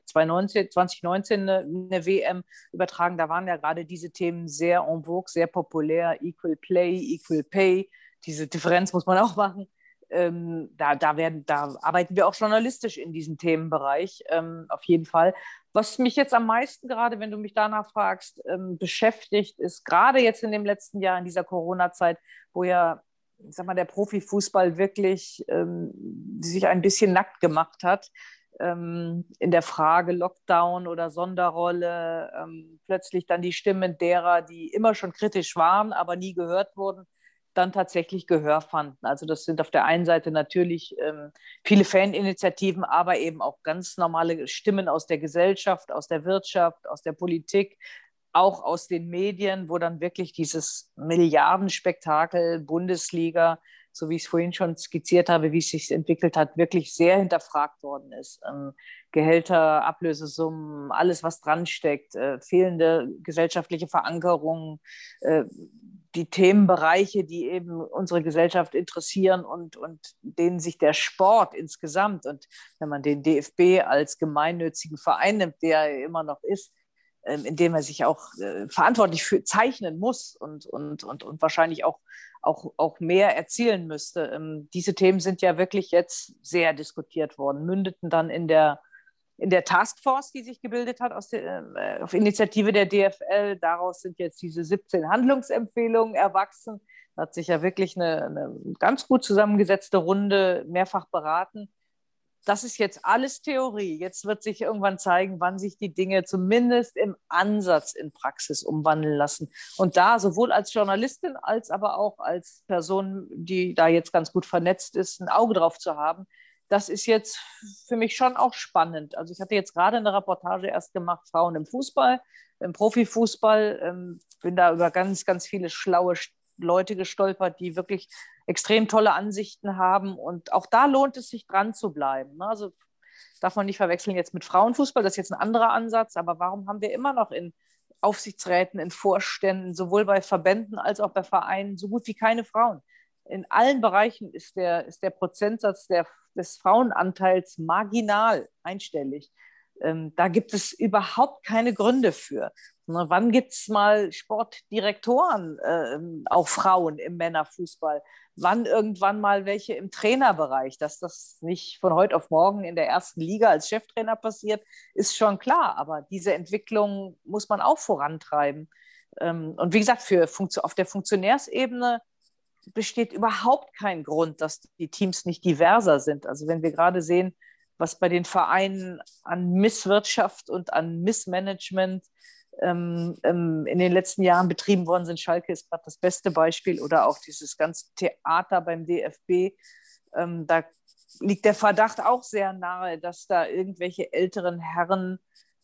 zwanzig neunzehn eine, eine W M übertragen, da waren ja gerade diese Themen sehr en vogue, sehr populär, Equal Play, Equal Pay, diese Differenz muss man auch machen. Ähm, da, da, werden, da arbeiten wir auch journalistisch in diesem Themenbereich, ähm, auf jeden Fall. Was mich jetzt am meisten gerade, wenn du mich danach fragst, ähm, beschäftigt, ist gerade jetzt in dem letzten Jahr, in dieser Corona-Zeit, wo ja, ich sag mal, der Profifußball wirklich ähm, sich ein bisschen nackt gemacht hat, ähm, in der Frage Lockdown oder Sonderrolle, ähm, plötzlich dann die Stimmen derer, die immer schon kritisch waren, aber nie gehört wurden, dann tatsächlich Gehör fanden. Also das sind auf der einen Seite natürlich ähm, viele Faninitiativen, aber eben auch ganz normale Stimmen aus der Gesellschaft, aus der Wirtschaft, aus der Politik, auch aus den Medien, wo dann wirklich dieses Milliardenspektakel Bundesliga, so wie ich es vorhin schon skizziert habe, wie es sich entwickelt hat, wirklich sehr hinterfragt worden ist. Ähm, Gehälter, Ablösesummen, alles, was dran steckt, äh, fehlende gesellschaftliche Verankerung, äh, die Themenbereiche, die eben unsere Gesellschaft interessieren und, und denen sich der Sport insgesamt, und wenn man den D F B als gemeinnützigen Verein nimmt, der er immer noch ist, in dem er sich auch äh, verantwortlich für zeichnen muss und, und, und, und wahrscheinlich auch, auch, auch mehr erzielen müsste. Ähm, diese Themen sind ja wirklich jetzt sehr diskutiert worden, mündeten dann in der, in der Taskforce, die sich gebildet hat aus der, äh, auf Initiative der D F L. Daraus sind jetzt diese siebzehn Handlungsempfehlungen erwachsen. Da hat sich ja wirklich eine, eine ganz gut zusammengesetzte Runde mehrfach beraten. Das ist jetzt alles Theorie. Jetzt wird sich irgendwann zeigen, wann sich die Dinge zumindest im Ansatz in Praxis umwandeln lassen. Und da sowohl als Journalistin als aber auch als Person, die da jetzt ganz gut vernetzt ist, ein Auge drauf zu haben, das ist jetzt für mich schon auch spannend. Also ich hatte jetzt gerade eine Reportage erst gemacht, Frauen im Fußball, im Profifußball. Ähm, bin da über ganz, ganz viele schlaue Leute gestolpert, die wirklich extrem tolle Ansichten haben. Und auch da lohnt es sich, dran zu bleiben. Also darf man nicht verwechseln jetzt mit Frauenfußball, das ist jetzt ein anderer Ansatz. Aber warum haben wir immer noch in Aufsichtsräten, in Vorständen, sowohl bei Verbänden als auch bei Vereinen, so gut wie keine Frauen? In allen Bereichen ist der, ist der Prozentsatz der, des Frauenanteils marginal, einstellig. Ähm, da gibt es überhaupt keine Gründe für. Na, wann gibt es mal Sportdirektoren, äh, auch Frauen im Männerfußball? Wann irgendwann mal welche im Trainerbereich? Dass das nicht von heute auf morgen in der ersten Liga als Cheftrainer passiert, ist schon klar. Aber diese Entwicklung muss man auch vorantreiben. Ähm, und wie gesagt, für Funktio- auf der Funktionärsebene besteht überhaupt kein Grund, dass die Teams nicht diverser sind. Also wenn wir gerade sehen, was bei den Vereinen an Misswirtschaft und an Missmanagement ähm, ähm, in den letzten Jahren betrieben worden sind. Schalke ist gerade das beste Beispiel, oder auch dieses ganze Theater beim D F B. Ähm, da liegt der Verdacht auch sehr nahe, dass da irgendwelche älteren Herren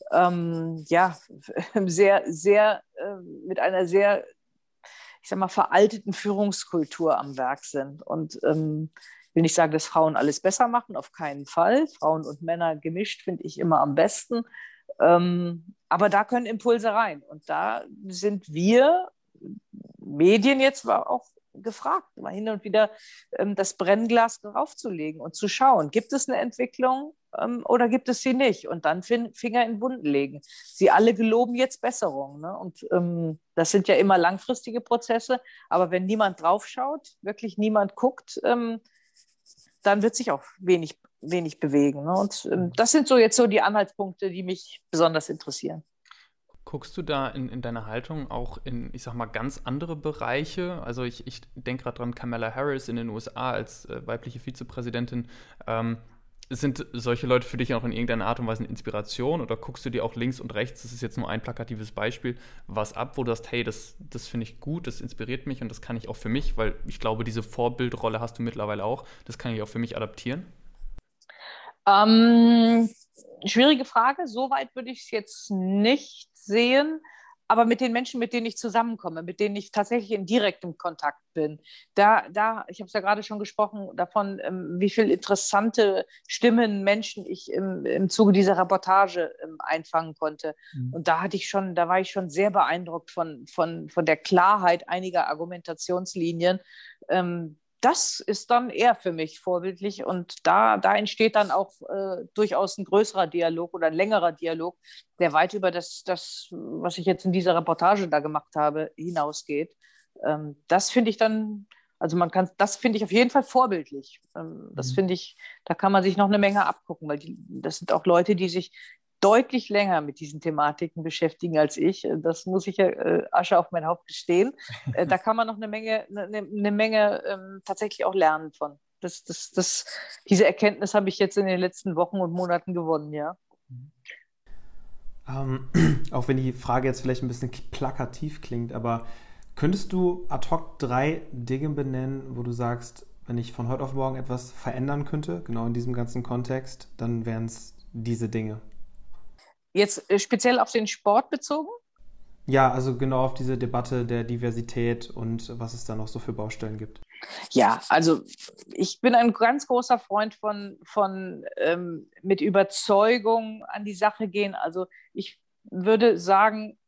ähm, ja, sehr, sehr äh, mit einer sehr, ich sag mal, veralteten Führungskultur am Werk sind. Und ähm, ich will nicht sagen, dass Frauen alles besser machen, auf keinen Fall. Frauen und Männer gemischt finde ich immer am besten. Ähm, aber da können Impulse rein. Und da sind wir Medien jetzt auch gefragt, mal hin und wieder ähm, das Brennglas draufzulegen und zu schauen, gibt es eine Entwicklung ähm, oder gibt es sie nicht? Und dann fin- Finger in Wunden legen. Sie alle geloben jetzt Besserung. Ne? Und ähm, das sind ja immer langfristige Prozesse. Aber wenn niemand draufschaut, wirklich niemand guckt, ähm, dann wird sich auch wenig, wenig bewegen. Ne? Und ähm, das sind so jetzt so die Anhaltspunkte, die mich besonders interessieren. Guckst du da in, in deiner Haltung auch in, ich sag mal, ganz andere Bereiche? Also ich, ich denke gerade dran, Kamala Harris in den U S A als äh, weibliche Vizepräsidentin. Ähm, sind solche Leute für dich auch in irgendeiner Art und Weise eine Inspiration, oder guckst du dir auch links und rechts, das ist jetzt nur ein plakatives Beispiel, was ab, wo du sagst, hey, das, das finde ich gut, das inspiriert mich und das kann ich auch für mich, weil ich glaube, diese Vorbildrolle hast du mittlerweile auch, das kann ich auch für mich adaptieren? Ähm, schwierige Frage. So weit würde ich es jetzt nicht sehen. Aber mit den Menschen, mit denen ich zusammenkomme, mit denen ich tatsächlich in direktem Kontakt bin, da, da ich habe es ja gerade schon gesprochen davon, ähm, wie viele interessante Stimmen, Menschen ich im, im Zuge dieser Reportage ähm, einfangen konnte. Mhm. Und da hatte ich schon, da war ich schon sehr beeindruckt von, von, von der Klarheit einiger Argumentationslinien. Ähm, das ist dann eher für mich vorbildlich und da, da entsteht dann auch äh, durchaus ein größerer Dialog oder ein längerer Dialog, der weit über das, das, was ich jetzt in dieser Reportage da gemacht habe, hinausgeht. Ähm, das finde ich dann, also man kann, das finde ich auf jeden Fall vorbildlich. Ähm, das Mhm. finde ich, da kann man sich noch eine Menge abgucken, weil die, das sind auch Leute, die sich deutlich länger mit diesen Thematiken beschäftigen als ich. Das muss ich ja äh, Asche auf mein Haupt gestehen. Äh, da kann man noch eine Menge, eine, eine Menge ähm, tatsächlich auch lernen von. Das, das, das, diese Erkenntnis habe ich jetzt in den letzten Wochen und Monaten gewonnen, ja. Ähm, auch wenn die Frage jetzt vielleicht ein bisschen plakativ klingt, aber könntest du ad hoc drei Dinge benennen, wo du sagst, wenn ich von heute auf morgen etwas verändern könnte, genau in diesem ganzen Kontext, dann wären es diese Dinge? Jetzt äh, speziell auf den Sport bezogen? Ja, also genau auf diese Debatte der Diversität und was es da noch so für Baustellen gibt. Ja, also ich bin ein ganz großer Freund von, von ähm, mit Überzeugung an die Sache gehen. Also ich würde sagen,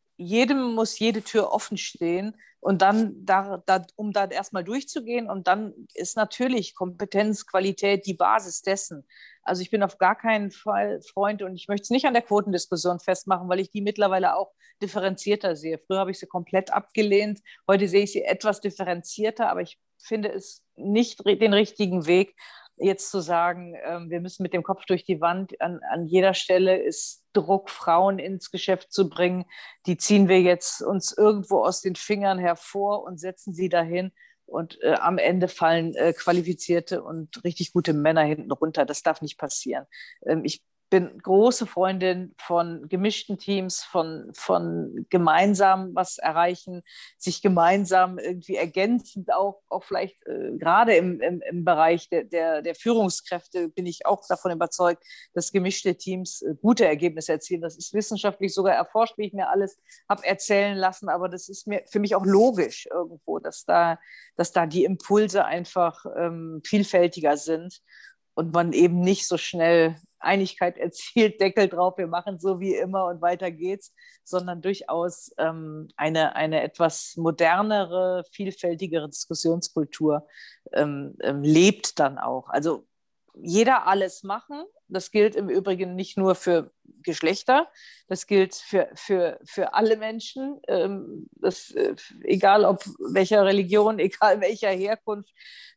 jedem muss jede Tür offen stehen und dann, da, da, um da erstmal durchzugehen und dann ist natürlich Kompetenz, Qualität die Basis dessen. Also ich bin auf gar keinen Fall Freund und ich möchte es nicht an der Quotendiskussion festmachen, weil ich die mittlerweile auch differenzierter sehe. Früher habe ich sie komplett abgelehnt, heute sehe ich sie etwas differenzierter, aber ich finde es nicht den richtigen Weg, jetzt zu sagen, ähm, wir müssen mit dem Kopf durch die Wand. An, an jeder Stelle ist Druck, Frauen ins Geschäft zu bringen. Die ziehen wir jetzt uns irgendwo aus den Fingern hervor und setzen sie dahin. Und äh, am Ende fallen äh, qualifizierte und richtig gute Männer hinten runter. Das darf nicht passieren. Ähm, ich bin große Freundin von gemischten Teams, von, von gemeinsam was erreichen, sich gemeinsam irgendwie ergänzend auch, auch vielleicht äh, gerade im, im, im Bereich der, der, der Führungskräfte bin ich auch davon überzeugt, dass gemischte Teams äh, gute Ergebnisse erzielen. Das ist wissenschaftlich sogar erforscht, wie ich mir alles habe erzählen lassen, aber das ist mir für mich auch logisch irgendwo, dass da, dass da die Impulse einfach ähm, vielfältiger sind und man eben nicht so schnell Einigkeit erzielt, Deckel drauf, wir machen so wie immer und weiter geht's, sondern durchaus ähm, eine, eine etwas modernere, vielfältigere Diskussionskultur ähm, ähm, lebt dann auch. Also jeder alles machen, das gilt im Übrigen nicht nur für Geschlechter, das gilt für, für, für alle Menschen, ähm, das, äh, egal ob welcher Religion, egal welcher Herkunft.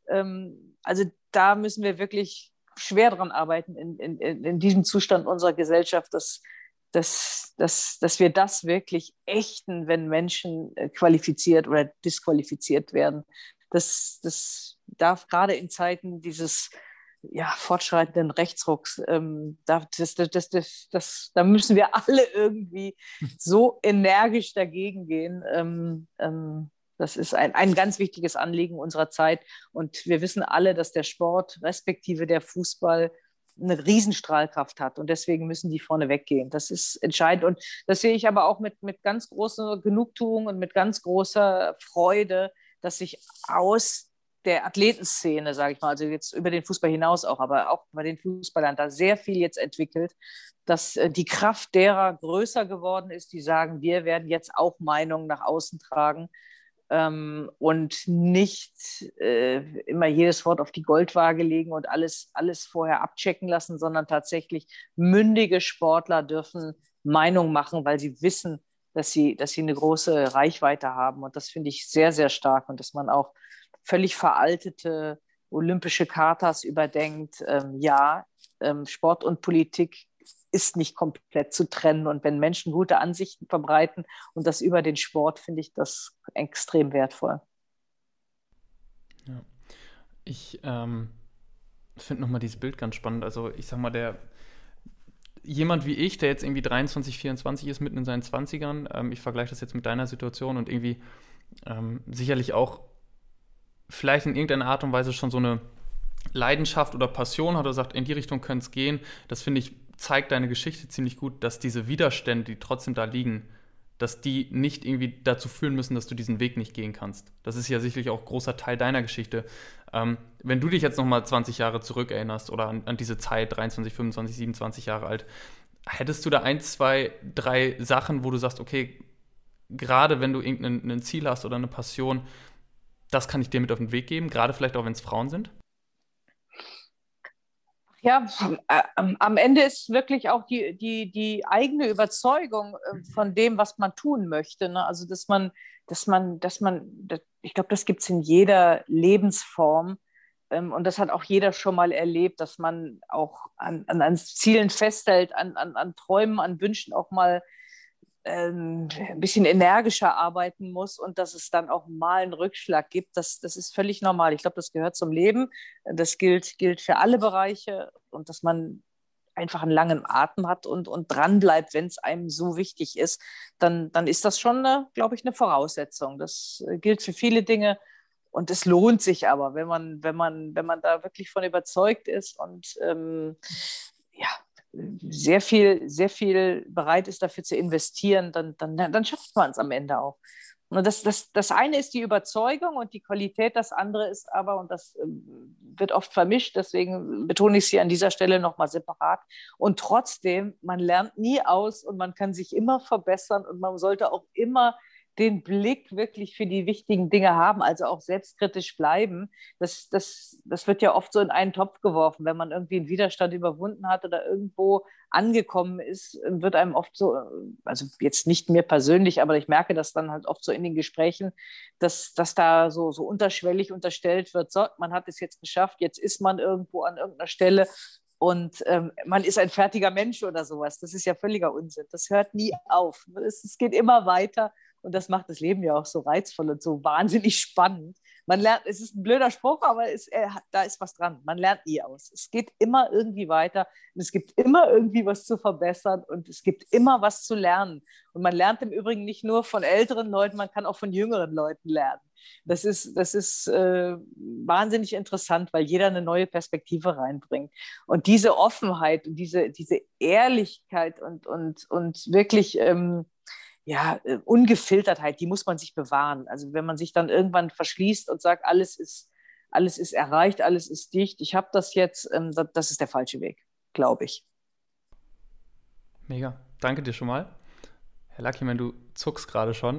Ähm, also da müssen wir wirklich schwer dran arbeiten in, in, in diesem Zustand unserer Gesellschaft, dass, dass, dass, dass wir das wirklich ächten, wenn Menschen qualifiziert oder disqualifiziert werden. Das, das darf gerade in Zeiten dieses ja, fortschreitenden Rechtsrucks, ähm, da, das, das, das, das, das, da müssen wir alle irgendwie so energisch dagegen gehen. Ähm, ähm, Das ist ein, ein ganz wichtiges Anliegen unserer Zeit. Und wir wissen alle, dass der Sport, respektive der Fußball, eine Riesenstrahlkraft hat. Und deswegen müssen die vorne weggehen. Das ist entscheidend. Und das sehe ich aber auch mit, mit ganz großer Genugtuung und mit ganz großer Freude, dass sich aus der Athletenszene, sage ich mal, also jetzt über den Fußball hinaus auch, aber auch bei den Fußballern da sehr viel jetzt entwickelt, dass äh, die Kraft derer größer geworden ist, die sagen, wir werden jetzt auch Meinungen nach außen tragen. Ähm, und nicht äh, immer jedes Wort auf die Goldwaage legen und alles, alles vorher abchecken lassen, sondern tatsächlich mündige Sportler dürfen Meinung machen, weil sie wissen, dass sie, dass sie eine große Reichweite haben. Und das finde ich sehr, sehr stark. Und dass man auch völlig veraltete olympische Chartas überdenkt. Ähm, ja, ähm, Sport und Politik ist nicht komplett zu trennen. Und wenn Menschen gute Ansichten verbreiten und das über den Sport, finde ich das extrem wertvoll. Ja. Ich ähm, finde nochmal dieses Bild ganz spannend. Also ich sag mal, der jemand wie ich, der jetzt irgendwie dreiundzwanzig, vierundzwanzig ist, mitten in seinen zwanzigern, ähm, ich vergleiche das jetzt mit deiner Situation und irgendwie ähm, sicherlich auch vielleicht in irgendeiner Art und Weise schon so eine Leidenschaft oder Passion hat oder sagt, in die Richtung könnte es gehen. Das finde ich, zeigt deine Geschichte ziemlich gut, dass diese Widerstände, die trotzdem da liegen, dass die nicht irgendwie dazu führen müssen, dass du diesen Weg nicht gehen kannst. Das ist ja sicherlich auch ein großer Teil deiner Geschichte. Ähm, wenn du dich jetzt nochmal zwanzig Jahre zurückerinnerst oder an, an diese Zeit, dreiundzwanzig, fünfundzwanzig, siebenundzwanzig Jahre alt, hättest du da ein, zwei, drei Sachen, wo du sagst, okay, gerade wenn du irgendein ein Ziel hast oder eine Passion, das kann ich dir mit auf den Weg geben, gerade vielleicht auch, wenn es Frauen sind? Ja, äh, am Ende ist wirklich auch die, die, die eigene Überzeugung äh, von dem, was man tun möchte. Ne? Also, dass man, dass man, dass man, das, ich glaube, das gibt es in jeder Lebensform. Ähm, und das hat auch jeder schon mal erlebt, dass man auch an, an, an Zielen festhält, an, an, an Träumen, an Wünschen auch mal ähm, ein bisschen energischer arbeiten muss und dass es dann auch mal einen Rückschlag gibt. Das, das ist völlig normal. Ich glaube, das gehört zum Leben. Das gilt, gilt für alle Bereiche und dass man einfach einen langen Atem hat und, und dran bleibt, wenn es einem so wichtig ist, dann, dann ist das schon, eine, glaube ich, eine Voraussetzung. Das gilt für viele Dinge und es lohnt sich aber, wenn man, wenn man, wenn man da wirklich von überzeugt ist und ähm, ja, sehr viel, sehr viel bereit ist, dafür zu investieren, dann, dann, dann schafft man es am Ende auch. Und das, das, das eine ist die Überzeugung und die Qualität, das andere ist aber, und das ähm, wird oft vermischt, deswegen betone ich es hier an dieser Stelle nochmal separat, und trotzdem, man lernt nie aus und man kann sich immer verbessern und man sollte auch immer den Blick wirklich für die wichtigen Dinge haben, also auch selbstkritisch bleiben. Das, das, das wird ja oft so in einen Topf geworfen. Wenn man irgendwie einen Widerstand überwunden hat oder irgendwo angekommen ist, wird einem oft so, also jetzt nicht mir persönlich, aber ich merke das dann halt oft so in den Gesprächen, dass, dass da so, so unterschwellig unterstellt wird, so, man hat es jetzt geschafft, jetzt ist man irgendwo an irgendeiner Stelle und ähm, man ist ein fertiger Mensch oder sowas. Das ist ja völliger Unsinn. Das hört nie auf. Es, es geht immer weiter. Und das macht das Leben ja auch so reizvoll und so wahnsinnig spannend. Man lernt, es ist ein blöder Spruch, aber es, äh, da ist was dran. Man lernt nie aus. Es geht immer irgendwie weiter und es gibt immer irgendwie was zu verbessern und es gibt immer was zu lernen. Und man lernt im Übrigen nicht nur von älteren Leuten, man kann auch von jüngeren Leuten lernen. Das ist, das ist äh, wahnsinnig interessant, weil jeder eine neue Perspektive reinbringt. Und diese Offenheit und diese, diese Ehrlichkeit und, und, und wirklich ähm, ja, äh, Ungefiltertheit, die muss man sich bewahren. Also wenn man sich dann irgendwann verschließt und sagt, alles ist, alles ist erreicht, alles ist dicht, ich habe das jetzt, ähm, das, das ist der falsche Weg, glaube ich. Mega, danke dir schon mal. Herr Luckyman, du zuckst gerade schon.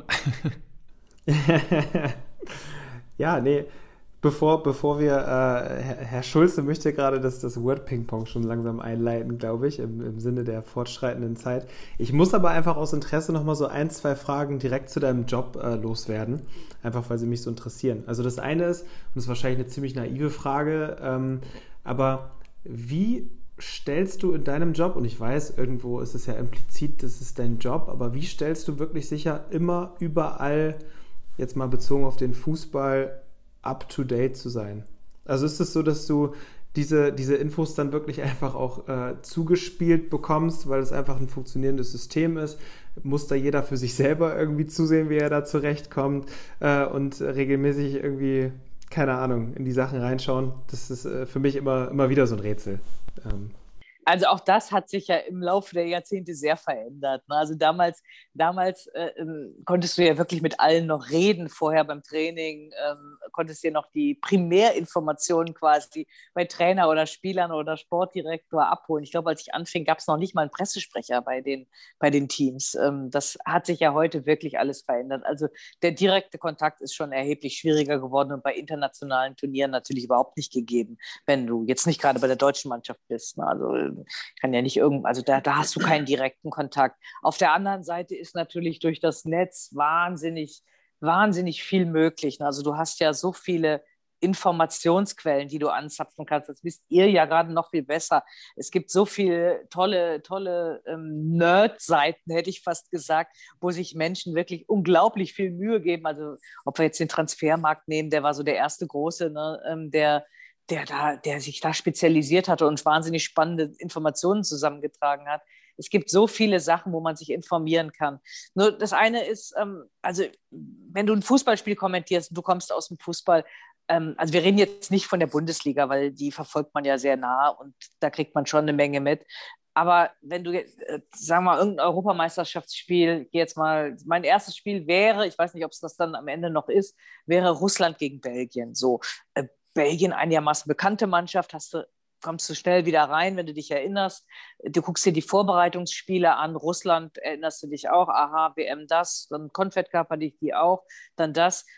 Ja, nee, bevor, bevor wir, äh, Herr, Herr Schulze möchte gerade das, das Word-Ping-Pong schon langsam einleiten, glaube ich, im, im Sinne der fortschreitenden Zeit. Ich muss aber einfach aus Interesse nochmal so ein, zwei Fragen direkt zu deinem Job äh, loswerden, einfach weil sie mich so interessieren. Also das eine ist, und das ist wahrscheinlich eine ziemlich naive Frage, ähm, aber wie stellst du in deinem Job, und ich weiß, irgendwo ist es ja implizit, das ist dein Job, aber wie stellst du wirklich sicher, immer überall, jetzt mal bezogen auf den Fußball, up-to-date zu sein? Also ist es so, dass du diese, diese Infos dann wirklich einfach auch äh, zugespielt bekommst, weil es einfach ein funktionierendes System ist? Muss da jeder für sich selber irgendwie zusehen, wie er da zurechtkommt äh, und regelmäßig irgendwie, keine Ahnung, in die Sachen reinschauen? Das ist äh, für mich immer, immer wieder so ein Rätsel. Ähm. Also auch das hat sich ja im Laufe der Jahrzehnte sehr verändert. Ne? Also damals, damals äh, ähm, konntest du ja wirklich mit allen noch reden, vorher beim Training, ähm, konntest dir noch die Primärinformationen quasi bei Trainer oder Spielern oder Sportdirektor abholen. Ich glaube, als ich anfing, gab es noch nicht mal einen Pressesprecher bei den, bei den Teams. Ähm, das hat sich ja heute wirklich alles verändert. Also der direkte Kontakt ist schon erheblich schwieriger geworden und bei internationalen Turnieren natürlich überhaupt nicht gegeben, wenn du jetzt nicht gerade bei der deutschen Mannschaft bist. Ne? Also kann ja nicht irgend, also da, da hast du keinen direkten Kontakt. Auf der anderen Seite ist natürlich durch das Netz wahnsinnig, wahnsinnig viel möglich. Also du hast ja so viele Informationsquellen, die du anzapfen kannst. Das wisst ihr ja gerade noch viel besser. Es gibt so viele tolle, tolle ähm, Nerd-Seiten, hätte ich fast gesagt, wo sich Menschen wirklich unglaublich viel Mühe geben. Also ob wir jetzt den Transfermarkt nehmen, der war so der erste große, ne, ähm, der der da, der sich da spezialisiert hatte und wahnsinnig spannende Informationen zusammengetragen hat. Es gibt so viele Sachen, wo man sich informieren kann. Nur das eine ist, ähm, also wenn du ein Fußballspiel kommentierst und du kommst aus dem Fußball, ähm, also wir reden jetzt nicht von der Bundesliga, weil die verfolgt man ja sehr nah und da kriegt man schon eine Menge mit. Aber wenn du, äh, sagen wir mal, irgendein Europameisterschaftsspiel, geh jetzt mal, mein erstes Spiel wäre, ich weiß nicht, ob es das dann am Ende noch ist, wäre Russland gegen Belgien. So, äh, Belgien einigermaßen bekannte Mannschaft, hast du, kommst du schnell wieder rein, wenn du dich erinnerst. Du guckst dir die Vorbereitungsspiele an. Russland erinnerst du dich auch. Aha, W M das, dann Confed Cup hatte ich die auch, dann das.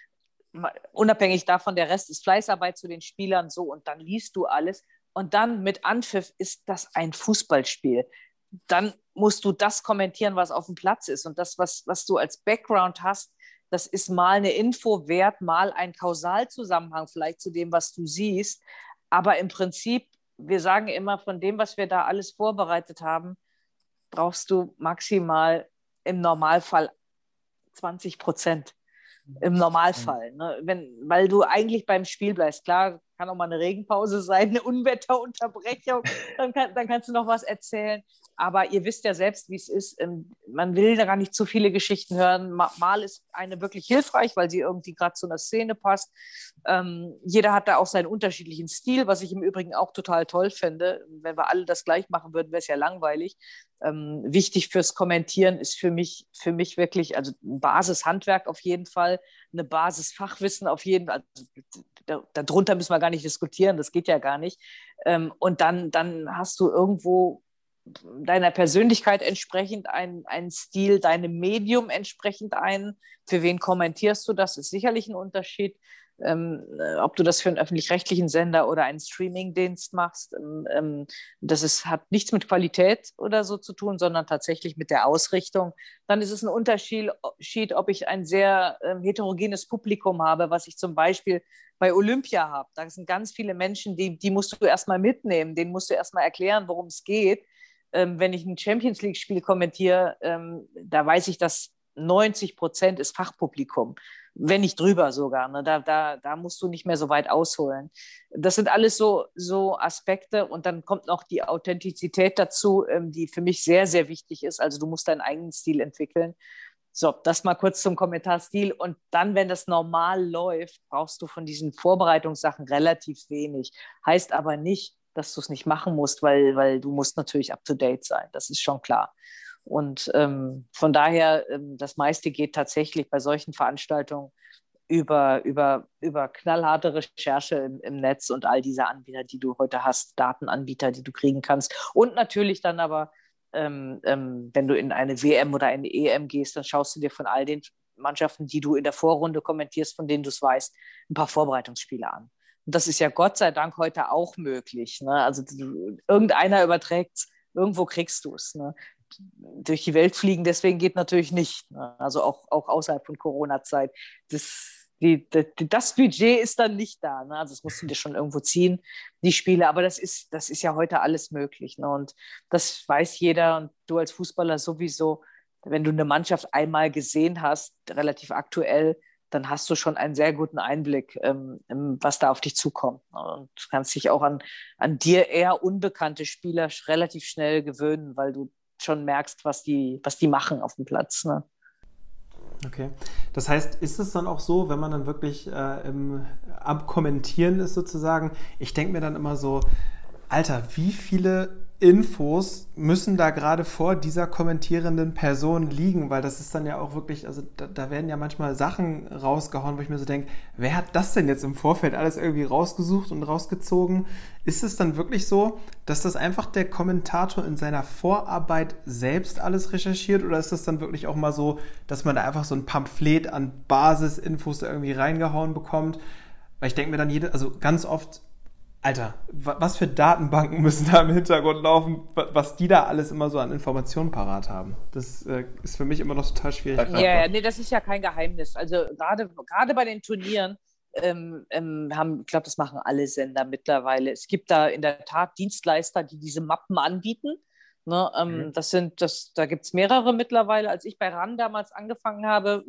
unabhängig davon, der Rest ist Fleißarbeit zu den Spielern, so, und dann liest du alles. Und dann mit Anpfiff ist das ein Fußballspiel. Dann musst du das kommentieren, was auf dem Platz ist. Und das, was, was du als Background hast, das ist mal eine Info wert, mal ein Kausalzusammenhang vielleicht zu dem, was du siehst. Aber im Prinzip, wir sagen immer, von dem, was wir da alles vorbereitet haben, brauchst du maximal im Normalfall zwanzig Prozent. Im Normalfall. Ne? Wenn, weil du eigentlich beim Spiel bleibst. Klar, kann auch mal eine Regenpause sein, eine Unwetterunterbrechung, dann, kann, dann kannst du noch was erzählen. Aber ihr wisst ja selbst, wie es ist. Man will da gar nicht zu viele Geschichten hören. Mal ist eine wirklich hilfreich, weil sie irgendwie gerade zu einer Szene passt. Ähm, jeder hat da auch seinen unterschiedlichen Stil, was ich im Übrigen auch total toll fände. Wenn wir alle das gleich machen würden, wäre es ja langweilig. Ähm, wichtig fürs Kommentieren ist für mich, für mich wirklich, also ein Basishandwerk auf jeden Fall, eine Basisfachwissen auf jeden Fall. Also, darunter müssen wir gar nicht diskutieren, das geht ja gar nicht. Ähm, und dann, dann hast du irgendwo deiner Persönlichkeit entsprechend einen, einen Stil, deinem Medium entsprechend einen. Für wen kommentierst du das, ist sicherlich ein Unterschied. Ähm, ob du das für einen öffentlich-rechtlichen Sender oder einen Streamingdienst machst, ähm, das ist, hat nichts mit Qualität oder so zu tun, sondern tatsächlich mit der Ausrichtung. Dann ist es ein Unterschied, ob ich ein sehr ähm, heterogenes Publikum habe, was ich zum Beispiel bei Olympia habe. Da sind ganz viele Menschen, die, die musst du erstmal mitnehmen, denen musst du erstmal erklären, worum es geht. Ähm, wenn ich ein Champions-League-Spiel kommentiere, ähm, da weiß ich, dass neunzig Prozent ist Fachpublikum, wenn nicht drüber sogar. Ne? Da, da, da musst du nicht mehr so weit ausholen. Das sind alles so, so Aspekte, und dann kommt noch die Authentizität dazu, ähm, die für mich sehr, sehr wichtig ist. Also du musst deinen eigenen Stil entwickeln. So, das mal kurz zum Kommentarstil. Und dann, wenn das normal läuft, brauchst du von diesen Vorbereitungssachen relativ wenig. Heißt aber nicht, dass du es nicht machen musst, weil, weil du musst natürlich up-to-date sein. Das ist schon klar. Und ähm, von daher, ähm, das meiste geht tatsächlich bei solchen Veranstaltungen über, über, über knallharte Recherche im, im Netz und all diese Anbieter, die du heute hast, Datenanbieter, die du kriegen kannst. Und natürlich dann aber, ähm, ähm, wenn du in eine W M oder eine E M gehst, dann schaust du dir von all den Mannschaften, die du in der Vorrunde kommentierst, von denen du es weißt, ein paar Vorbereitungsspiele an. Und das ist ja Gott sei Dank heute auch möglich. Ne? Also du, irgendeiner überträgt es, irgendwo kriegst du es. Ne? Durch die Welt fliegen, deswegen geht natürlich nicht. Ne? Also auch, auch außerhalb von Corona-Zeit. Das, die, die, das Budget ist dann nicht da. Ne? Also das musst du dir schon irgendwo ziehen, die Spiele. Aber das ist, das ist ja heute alles möglich. Ne? Und das weiß jeder, und du als Fußballer sowieso. Wenn du eine Mannschaft einmal gesehen hast, relativ aktuell, dann hast du schon einen sehr guten Einblick, ähm, was da auf dich zukommt. Und du kannst dich auch an, an dir eher unbekannte Spieler relativ schnell gewöhnen, weil du schon merkst, was die, was die machen auf dem Platz. Ne? Okay. Das heißt, ist es dann auch so, wenn man dann wirklich äh, im, am Kommentieren ist sozusagen, ich denke mir dann immer so, Alter, wie viele Infos müssen da gerade vor dieser kommentierenden Person liegen, weil das ist dann ja auch wirklich, also da, da werden ja manchmal Sachen rausgehauen, wo ich mir so denke, wer hat das denn jetzt im Vorfeld alles irgendwie rausgesucht und rausgezogen? Ist es dann wirklich so, dass das einfach der Kommentator in seiner Vorarbeit selbst alles recherchiert, oder ist das dann wirklich auch mal so, dass man da einfach so ein Pamphlet an Basisinfos da irgendwie reingehauen bekommt? Weil ich denke mir dann jede, also ganz oft, Alter, was für Datenbanken müssen da im Hintergrund laufen, was die da alles immer so an Informationen parat haben. Das äh, ist für mich immer noch total schwierig. Ja, ja, nee, das ist ja kein Geheimnis. Also gerade, gerade bei den Turnieren ähm, ähm, haben, ich glaube, das machen alle Sender mittlerweile. Es gibt da in der Tat Dienstleister, die diese Mappen anbieten. Ne, ähm, mhm. das sind, das, da gibt es mehrere mittlerweile. Als ich bei RAN damals angefangen habe,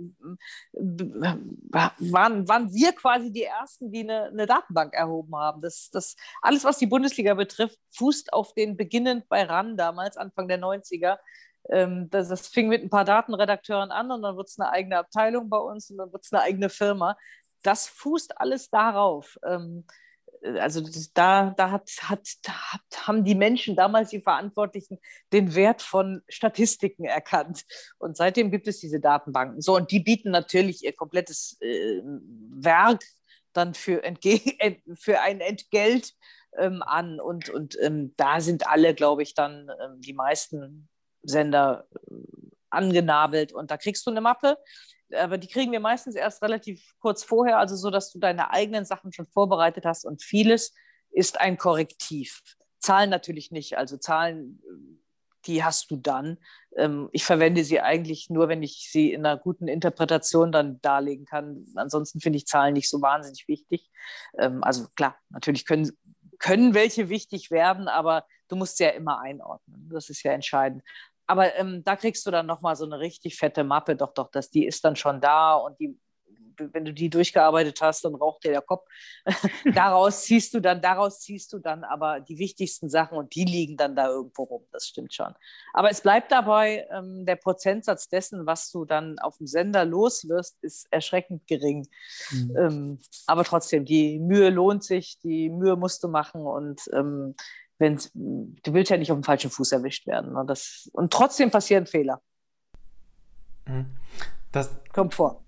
waren, waren wir quasi die Ersten, die eine, eine Datenbank erhoben haben. Das, das, alles, was die Bundesliga betrifft, fußt auf den beginnend bei RAN damals, Anfang der neunziger. Ähm, das, das fing mit ein paar Datenredakteuren an, und dann wird es eine eigene Abteilung bei uns, und dann wird es eine eigene Firma. Das fußt alles darauf. Ähm, Also da, da, hat, hat, da haben die Menschen damals, die Verantwortlichen, den Wert von Statistiken erkannt. Und seitdem gibt es diese Datenbanken. So, und die bieten natürlich ihr komplettes äh, Werk dann für, Entge- für ein Entgelt ähm, an. Und, und ähm, da sind alle, glaube ich, dann ähm, die meisten Sender äh, angenabelt. Und da kriegst du eine Mappe. aber die kriegen wir meistens erst relativ kurz vorher, also so, dass du deine eigenen Sachen schon vorbereitet hast und vieles ist ein Korrektiv. Zahlen natürlich nicht, also Zahlen, die hast du dann. Ich verwende sie eigentlich nur, wenn ich sie in einer guten Interpretation dann darlegen kann. Ansonsten finde ich Zahlen nicht so wahnsinnig wichtig. Also klar, natürlich können, können welche wichtig werden, aber du musst sie ja immer einordnen. Das ist ja entscheidend. Aber ähm, da kriegst du dann nochmal so eine richtig fette Mappe, doch, doch, das, die ist dann schon da und die, wenn du die durchgearbeitet hast, dann raucht dir der Kopf. daraus ziehst du dann, daraus ziehst du dann aber die wichtigsten Sachen und die liegen dann da irgendwo rum, das stimmt schon. Aber es bleibt dabei, ähm, der Prozentsatz dessen, was du dann auf dem Sender loswirst, ist erschreckend gering. Mhm. Ähm, aber trotzdem, die Mühe lohnt sich, die Mühe musst du machen und ähm, wenn's, du willst ja nicht auf dem falschen Fuß erwischt werden. Ne? Das, und trotzdem passieren Fehler. Das kommt vor.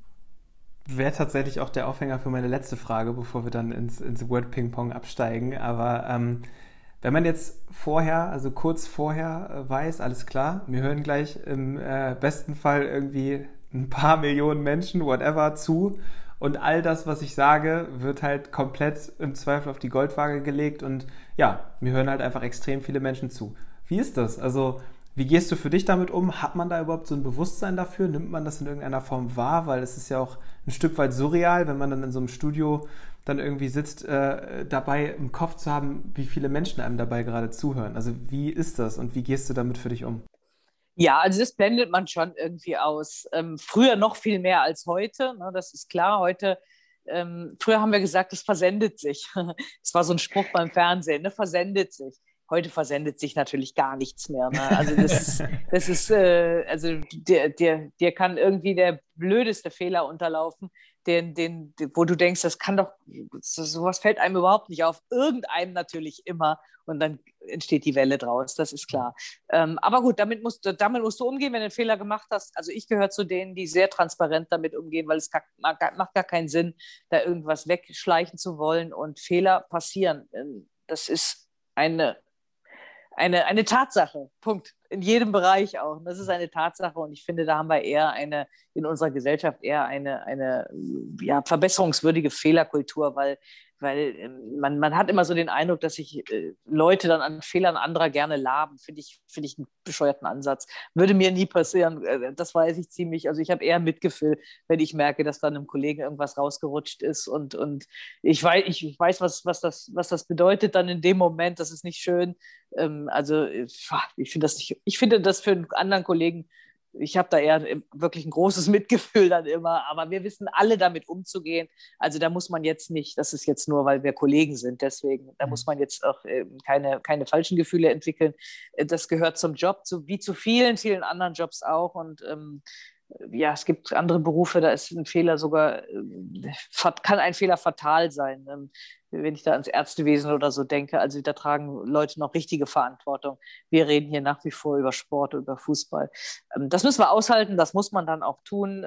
Wäre tatsächlich auch der Aufhänger für meine letzte Frage, bevor wir dann ins, ins Word-Ping-Pong absteigen. Aber ähm, wenn man jetzt vorher, also kurz vorher äh, weiß, alles klar, wir hören gleich im äh, besten Fall irgendwie ein paar Millionen Menschen, whatever, zu. Und all das, was ich sage, wird halt komplett im Zweifel auf die Goldwaage gelegt. Und ja, mir hören halt einfach extrem viele Menschen zu. Wie ist das? Also, wie gehst du für dich damit um? Hat man da überhaupt so ein Bewusstsein dafür? Nimmt man das in irgendeiner Form wahr? Weil es ist ja auch ein Stück weit surreal, wenn man dann in so einem Studio dann irgendwie sitzt, äh, dabei im Kopf zu haben, wie viele Menschen einem dabei gerade zuhören. Also, wie ist das und wie gehst du damit für dich um? Ja, also das blendet man schon irgendwie aus. Ähm, früher noch viel mehr als heute, ne, das ist klar. Heute, ähm, früher haben wir gesagt, es versendet sich. Das war so ein Spruch beim Fernsehen, ne, versendet sich. Heute versendet sich natürlich gar nichts mehr. Ne? Also das ist, das ist äh, also dir, dir, dir kann irgendwie der blödeste Fehler unterlaufen, den, den, wo du denkst, das kann doch, sowas fällt einem überhaupt nicht auf. Irgendeinem natürlich immer. Und dann entsteht die Welle draus, das ist klar. Ähm, aber gut, damit musst, damit musst du umgehen, wenn du einen Fehler gemacht hast. Also ich gehöre zu denen, die sehr transparent damit umgehen, weil es gar, macht gar keinen Sinn, da irgendwas wegschleichen zu wollen. Und Fehler passieren. Das ist eine Eine, eine Tatsache, Punkt. In jedem Bereich auch. Und das ist eine Tatsache und ich finde, da haben wir eher eine, in unserer Gesellschaft eher eine, eine ja, verbesserungswürdige Fehlerkultur, weil, weil man, man hat immer so den Eindruck, dass sich äh, Leute dann an Fehlern anderer gerne laben. Finde ich, finde ich einen bescheuerten Ansatz. Würde mir nie passieren, äh, das weiß ich ziemlich. Also ich habe eher Mitgefühl, wenn ich merke, dass dann einem Kollegen irgendwas rausgerutscht ist und, und ich weiß, ich weiß was, was, das, was das bedeutet dann in dem Moment, das ist nicht schön. Ähm, also ich finde das nicht Ich finde das für einen anderen Kollegen, ich habe da eher wirklich ein großes Mitgefühl dann immer, aber wir wissen alle damit umzugehen. Also da muss man jetzt nicht, das ist jetzt nur, weil wir Kollegen sind, deswegen, da muss man jetzt auch keine, keine falschen Gefühle entwickeln. Das gehört zum Job, zu, wie zu vielen, vielen anderen Jobs auch und ähm, ja, es gibt andere Berufe, da ist ein Fehler sogar, kann ein Fehler fatal sein. Wenn ich da ans Ärztewesen oder so denke, also da tragen Leute noch richtige Verantwortung. Wir reden hier nach wie vor über Sport, über Fußball. Das müssen wir aushalten, das muss man dann auch tun.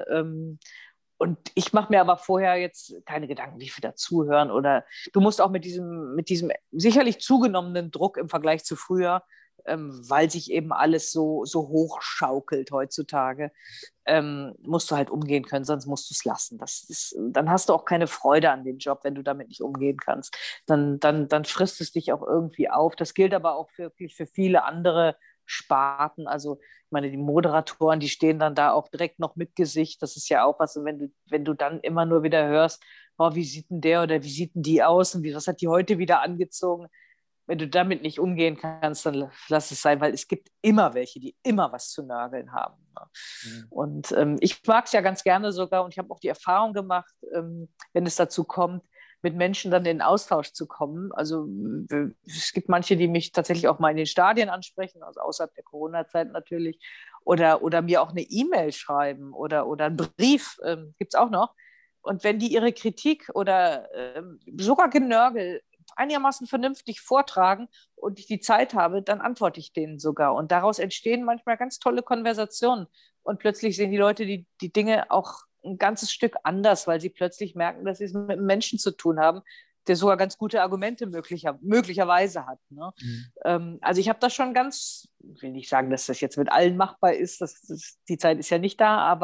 Und ich mache mir aber vorher jetzt keine Gedanken, wie viel dazuhören oder du musst auch mit diesem, mit diesem sicherlich zugenommenen Druck im Vergleich zu früher, ähm, weil sich eben alles so, so hoch schaukelt heutzutage, ähm, musst du halt umgehen können, sonst musst du es lassen. Das ist, dann hast du auch keine Freude an dem Job, wenn du damit nicht umgehen kannst. Dann, dann, dann frisst es dich auch irgendwie auf. Das gilt aber auch wirklich für viele andere Sparten. Also ich meine, die Moderatoren, die stehen dann da auch direkt noch mit Gesicht. Das ist ja auch was, und wenn du, wenn du dann immer nur wieder hörst, oh, wie sieht denn der oder wie sieht denn die aus und wie, was hat die heute wieder angezogen? Wenn du damit nicht umgehen kannst, dann lass es sein, weil es gibt immer welche, die immer was zu nörgeln haben. Mhm. Und ähm, ich mag es ja ganz gerne sogar und ich habe auch die Erfahrung gemacht, ähm, wenn es dazu kommt, mit Menschen dann in den Austausch zu kommen. Also es gibt manche, die mich tatsächlich auch mal in den Stadien ansprechen, also außerhalb der Corona-Zeit natürlich, oder, oder mir auch eine E-Mail schreiben oder, oder einen Brief, ähm, gibt es auch noch. Und wenn die ihre Kritik oder ähm, sogar Genörgel einigermaßen vernünftig vortragen und ich die Zeit habe, dann antworte ich denen sogar. Und daraus entstehen manchmal ganz tolle Konversationen. Und plötzlich sehen die Leute die, die Dinge auch ein ganzes Stück anders, weil sie plötzlich merken, dass sie es mit einem Menschen zu tun haben, der sogar ganz gute Argumente möglicher, möglicherweise hat. Ne? Mhm. Ähm, also ich habe das schon ganz, ich will nicht sagen, dass das jetzt mit allen machbar ist, das, das, die Zeit ist ja nicht da, aber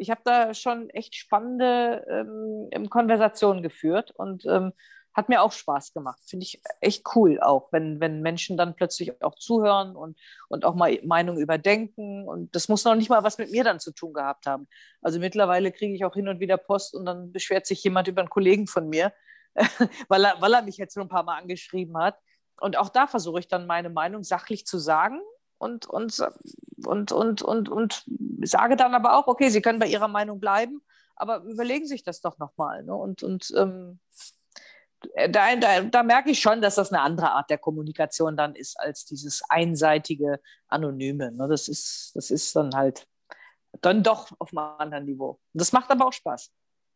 ich habe da schon echt spannende ähm, Konversationen geführt und ähm, hat mir auch Spaß gemacht. Finde ich echt cool auch, wenn, wenn Menschen dann plötzlich auch zuhören und, und auch mal Meinungen überdenken. Und das muss noch nicht mal was mit mir dann zu tun gehabt haben. Also mittlerweile kriege ich auch hin und wieder Post und dann beschwert sich jemand über einen Kollegen von mir, weil er, weil er mich jetzt so ein paar Mal angeschrieben hat. Und auch da versuche ich dann meine Meinung sachlich zu sagen und, und, und, und, und, und sage dann aber auch, okay, Sie können bei Ihrer Meinung bleiben, aber überlegen Sie sich das doch nochmal. Ne? Und, und ähm, Da, da, da merke ich schon, dass das eine andere Art der Kommunikation dann ist, als dieses einseitige Anonyme. Ne? Das ist, das ist dann halt dann doch auf einem anderen Niveau. Das macht aber auch Spaß.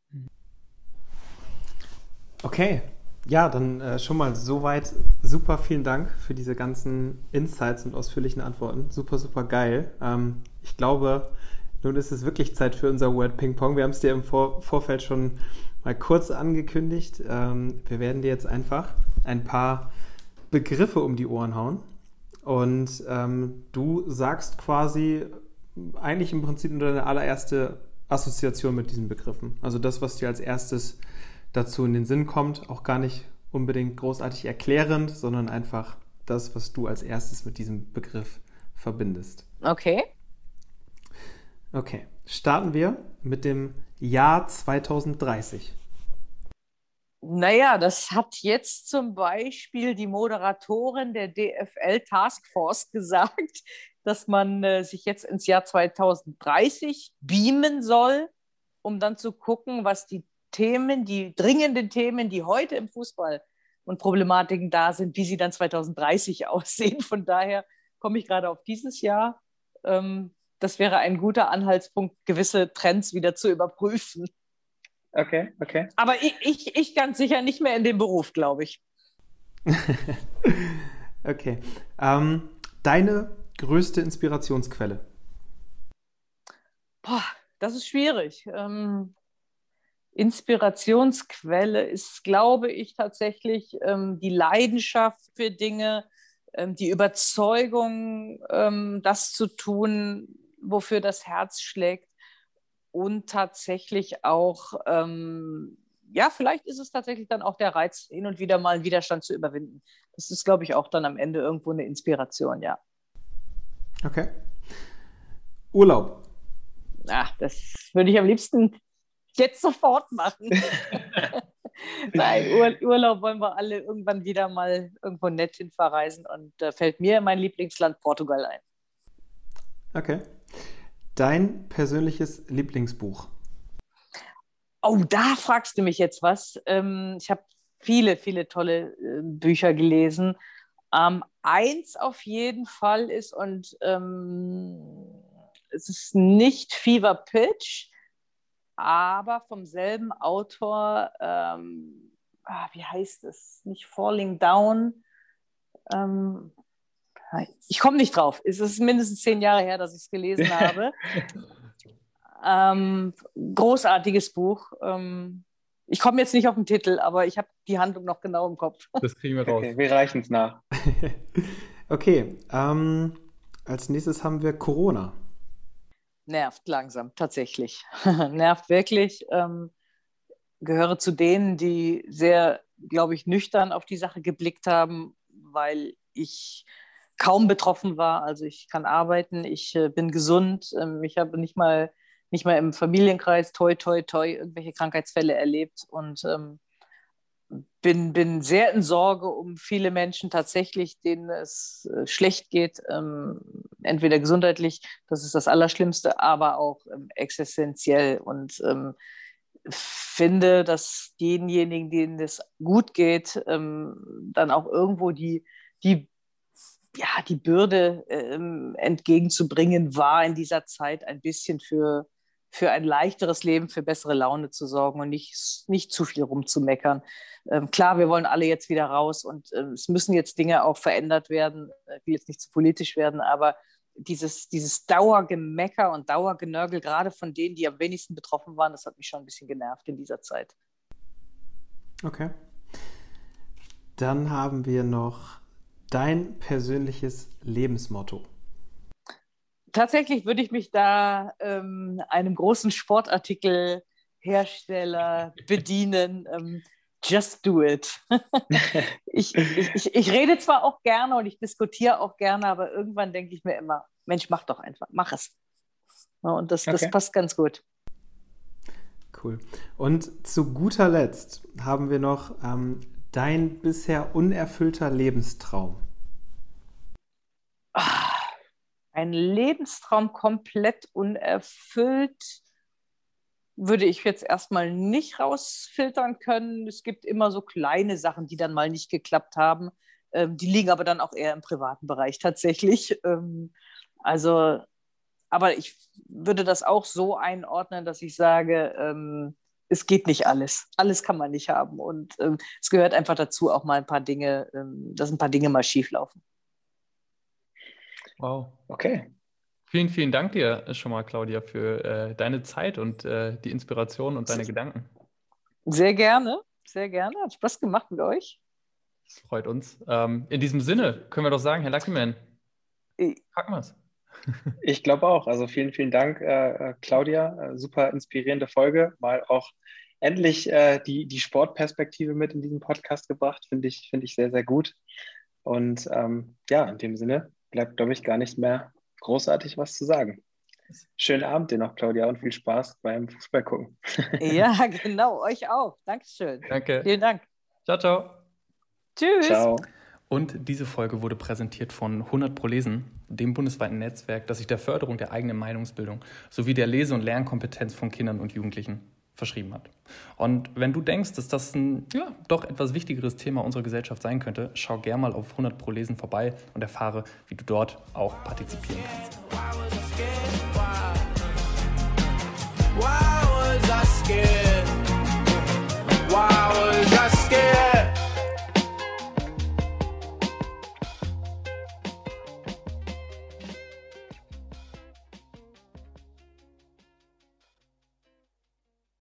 Okay, ja, dann äh, schon mal soweit. Super, vielen Dank für diese ganzen Insights und ausführlichen Antworten. Super, super geil. Ähm, ich glaube, nun ist es wirklich Zeit für unser Word Ping Pong. Wir haben es dir im Vor- Vorfeld schon mal kurz angekündigt. Ähm, wir werden dir jetzt einfach ein paar Begriffe um die Ohren hauen und ähm, du sagst quasi eigentlich im Prinzip nur deine allererste Assoziation mit diesen Begriffen. Also das, was dir als erstes dazu in den Sinn kommt, auch gar nicht unbedingt großartig erklärend, sondern einfach das, was du als erstes mit diesem Begriff verbindest. Okay. Okay, starten wir mit dem Jahr zwanzig dreißig. Naja, das hat jetzt zum Beispiel die Moderatorin der D F L Taskforce gesagt, dass man äh, sich jetzt ins Jahr zwanzig dreißig beamen soll, um dann zu gucken, was die Themen, die dringenden Themen, die heute im Fußball und Problematiken da sind, wie sie dann zwanzig dreißig aussehen. Von daher komme ich gerade auf dieses Jahr. Ähm, das wäre ein guter Anhaltspunkt, gewisse Trends wieder zu überprüfen. Okay, okay. Aber ich, ich, ich ganz sicher nicht mehr in dem Beruf, glaube ich. Okay. Ähm, deine größte Inspirationsquelle? Boah, das ist schwierig. Ähm, Inspirationsquelle ist, glaube ich, tatsächlich ähm, die Leidenschaft für Dinge, ähm, die Überzeugung, ähm, das zu tun, wofür das Herz schlägt. Und tatsächlich auch, ähm, ja, vielleicht ist es tatsächlich dann auch der Reiz, hin und wieder mal einen Widerstand zu überwinden. Das ist, glaube ich, auch dann am Ende irgendwo eine Inspiration, ja. Okay. Urlaub. Ach, das würde ich am liebsten jetzt sofort machen. Nein, Ur- Urlaub wollen wir alle irgendwann wieder mal irgendwo nett hin verreisen und da fällt mir mein Lieblingsland Portugal ein. Okay. Dein persönliches Lieblingsbuch? Oh, da fragst du mich jetzt was. Ähm, ich habe viele, viele tolle äh, Bücher gelesen. Ähm, eins auf jeden Fall ist, und ähm, es ist nicht Fever Pitch, aber vom selben Autor, ähm, ah, wie heißt es? Nicht Falling Down. Ähm, ich komme nicht drauf. Es ist mindestens zehn Jahre her, dass ich es gelesen habe. ähm, großartiges Buch. Ähm, ich komme jetzt nicht auf den Titel, aber ich habe die Handlung noch genau im Kopf. Das kriegen wir raus. Okay, wir reichen es nach. Okay, ähm, als nächstes haben wir Corona. Nervt langsam, tatsächlich. Nervt wirklich. Ähm, gehöre zu denen, die sehr, glaube ich, nüchtern auf die Sache geblickt haben, weil ich kaum betroffen war. Also ich kann arbeiten, ich äh, bin gesund, ähm, ich habe nicht mal, nicht mal im Familienkreis toi, toi, toi irgendwelche Krankheitsfälle erlebt und ähm, bin, bin sehr in Sorge um viele Menschen tatsächlich, denen es äh, schlecht geht, ähm, entweder gesundheitlich, das ist das Allerschlimmste, aber auch ähm, existenziell und ähm, finde, dass denjenigen, denen es gut geht, ähm, dann auch irgendwo die, die, ja, die Bürde ähm, entgegenzubringen war, in dieser Zeit ein bisschen für, für ein leichteres Leben, für bessere Laune zu sorgen und nicht, nicht zu viel rumzumeckern. Ähm, klar, wir wollen alle jetzt wieder raus und äh, es müssen jetzt Dinge auch verändert werden. Ich will jetzt nicht zu politisch werden, aber dieses, dieses Dauergemecker und Dauergenörgel, gerade von denen, die am wenigsten betroffen waren, das hat mich schon ein bisschen genervt in dieser Zeit. Okay. Dann haben wir noch dein persönliches Lebensmotto. tatsächlich würde ich mich da ähm, einem großen Sportartikelhersteller bedienen. Ähm, just do it. ich, ich, ich, ich rede zwar auch gerne und ich diskutiere auch gerne, aber irgendwann denke ich mir immer, Mensch, mach doch einfach, mach es. Ja, und das, okay. das passt ganz gut. Cool. Und zu guter Letzt haben wir noch ähm, dein bisher unerfüllter Lebenstraum. Ein Lebenstraum komplett unerfüllt würde ich jetzt erstmal nicht rausfiltern können. Es gibt immer so kleine Sachen, die dann mal nicht geklappt haben. Ähm, die liegen aber dann auch eher im privaten Bereich tatsächlich. Ähm, also, aber ich würde das auch so einordnen, dass ich sage, ähm, es geht nicht alles. Alles kann man nicht haben. Und ähm, es gehört einfach dazu, auch mal ein paar Dinge, ähm, dass ein paar Dinge mal schief laufen. Wow. Okay. Vielen, vielen Dank dir schon mal, Claudia, für äh, deine Zeit und äh, die Inspiration und deine Gedanken. Sehr gerne, sehr gerne. Hat Spaß gemacht mit euch. Das freut uns. Ähm, in diesem Sinne können wir doch sagen, Herr Luckyman, packen wir es. Ich glaube auch. Also vielen, vielen Dank, äh, Claudia. Äh, super inspirierende Folge. Mal auch endlich äh, die, die Sportperspektive mit in diesen Podcast gebracht. Finde ich, finde ich sehr, sehr gut. Und ähm, ja, in dem Sinne bleibt, glaube ich, gar nicht mehr großartig was zu sagen. Schönen Abend dir noch, Claudia, und viel Spaß beim Fußball gucken. Ja, genau, euch auch. Dankeschön. Danke. Vielen Dank. Ciao, ciao. Tschüss. Ciao. Und diese Folge wurde präsentiert von hundert Pro Lesen, dem bundesweiten Netzwerk, das sich der Förderung der eigenen Meinungsbildung sowie der Lese- und Lernkompetenz von Kindern und Jugendlichen verschrieben hat. Und wenn du denkst, dass das ein ja, doch etwas wichtigeres Thema unserer Gesellschaft sein könnte, schau gerne mal auf hundert Pro Lesen vorbei und erfahre, wie du dort auch partizipieren kannst. Why was I scared?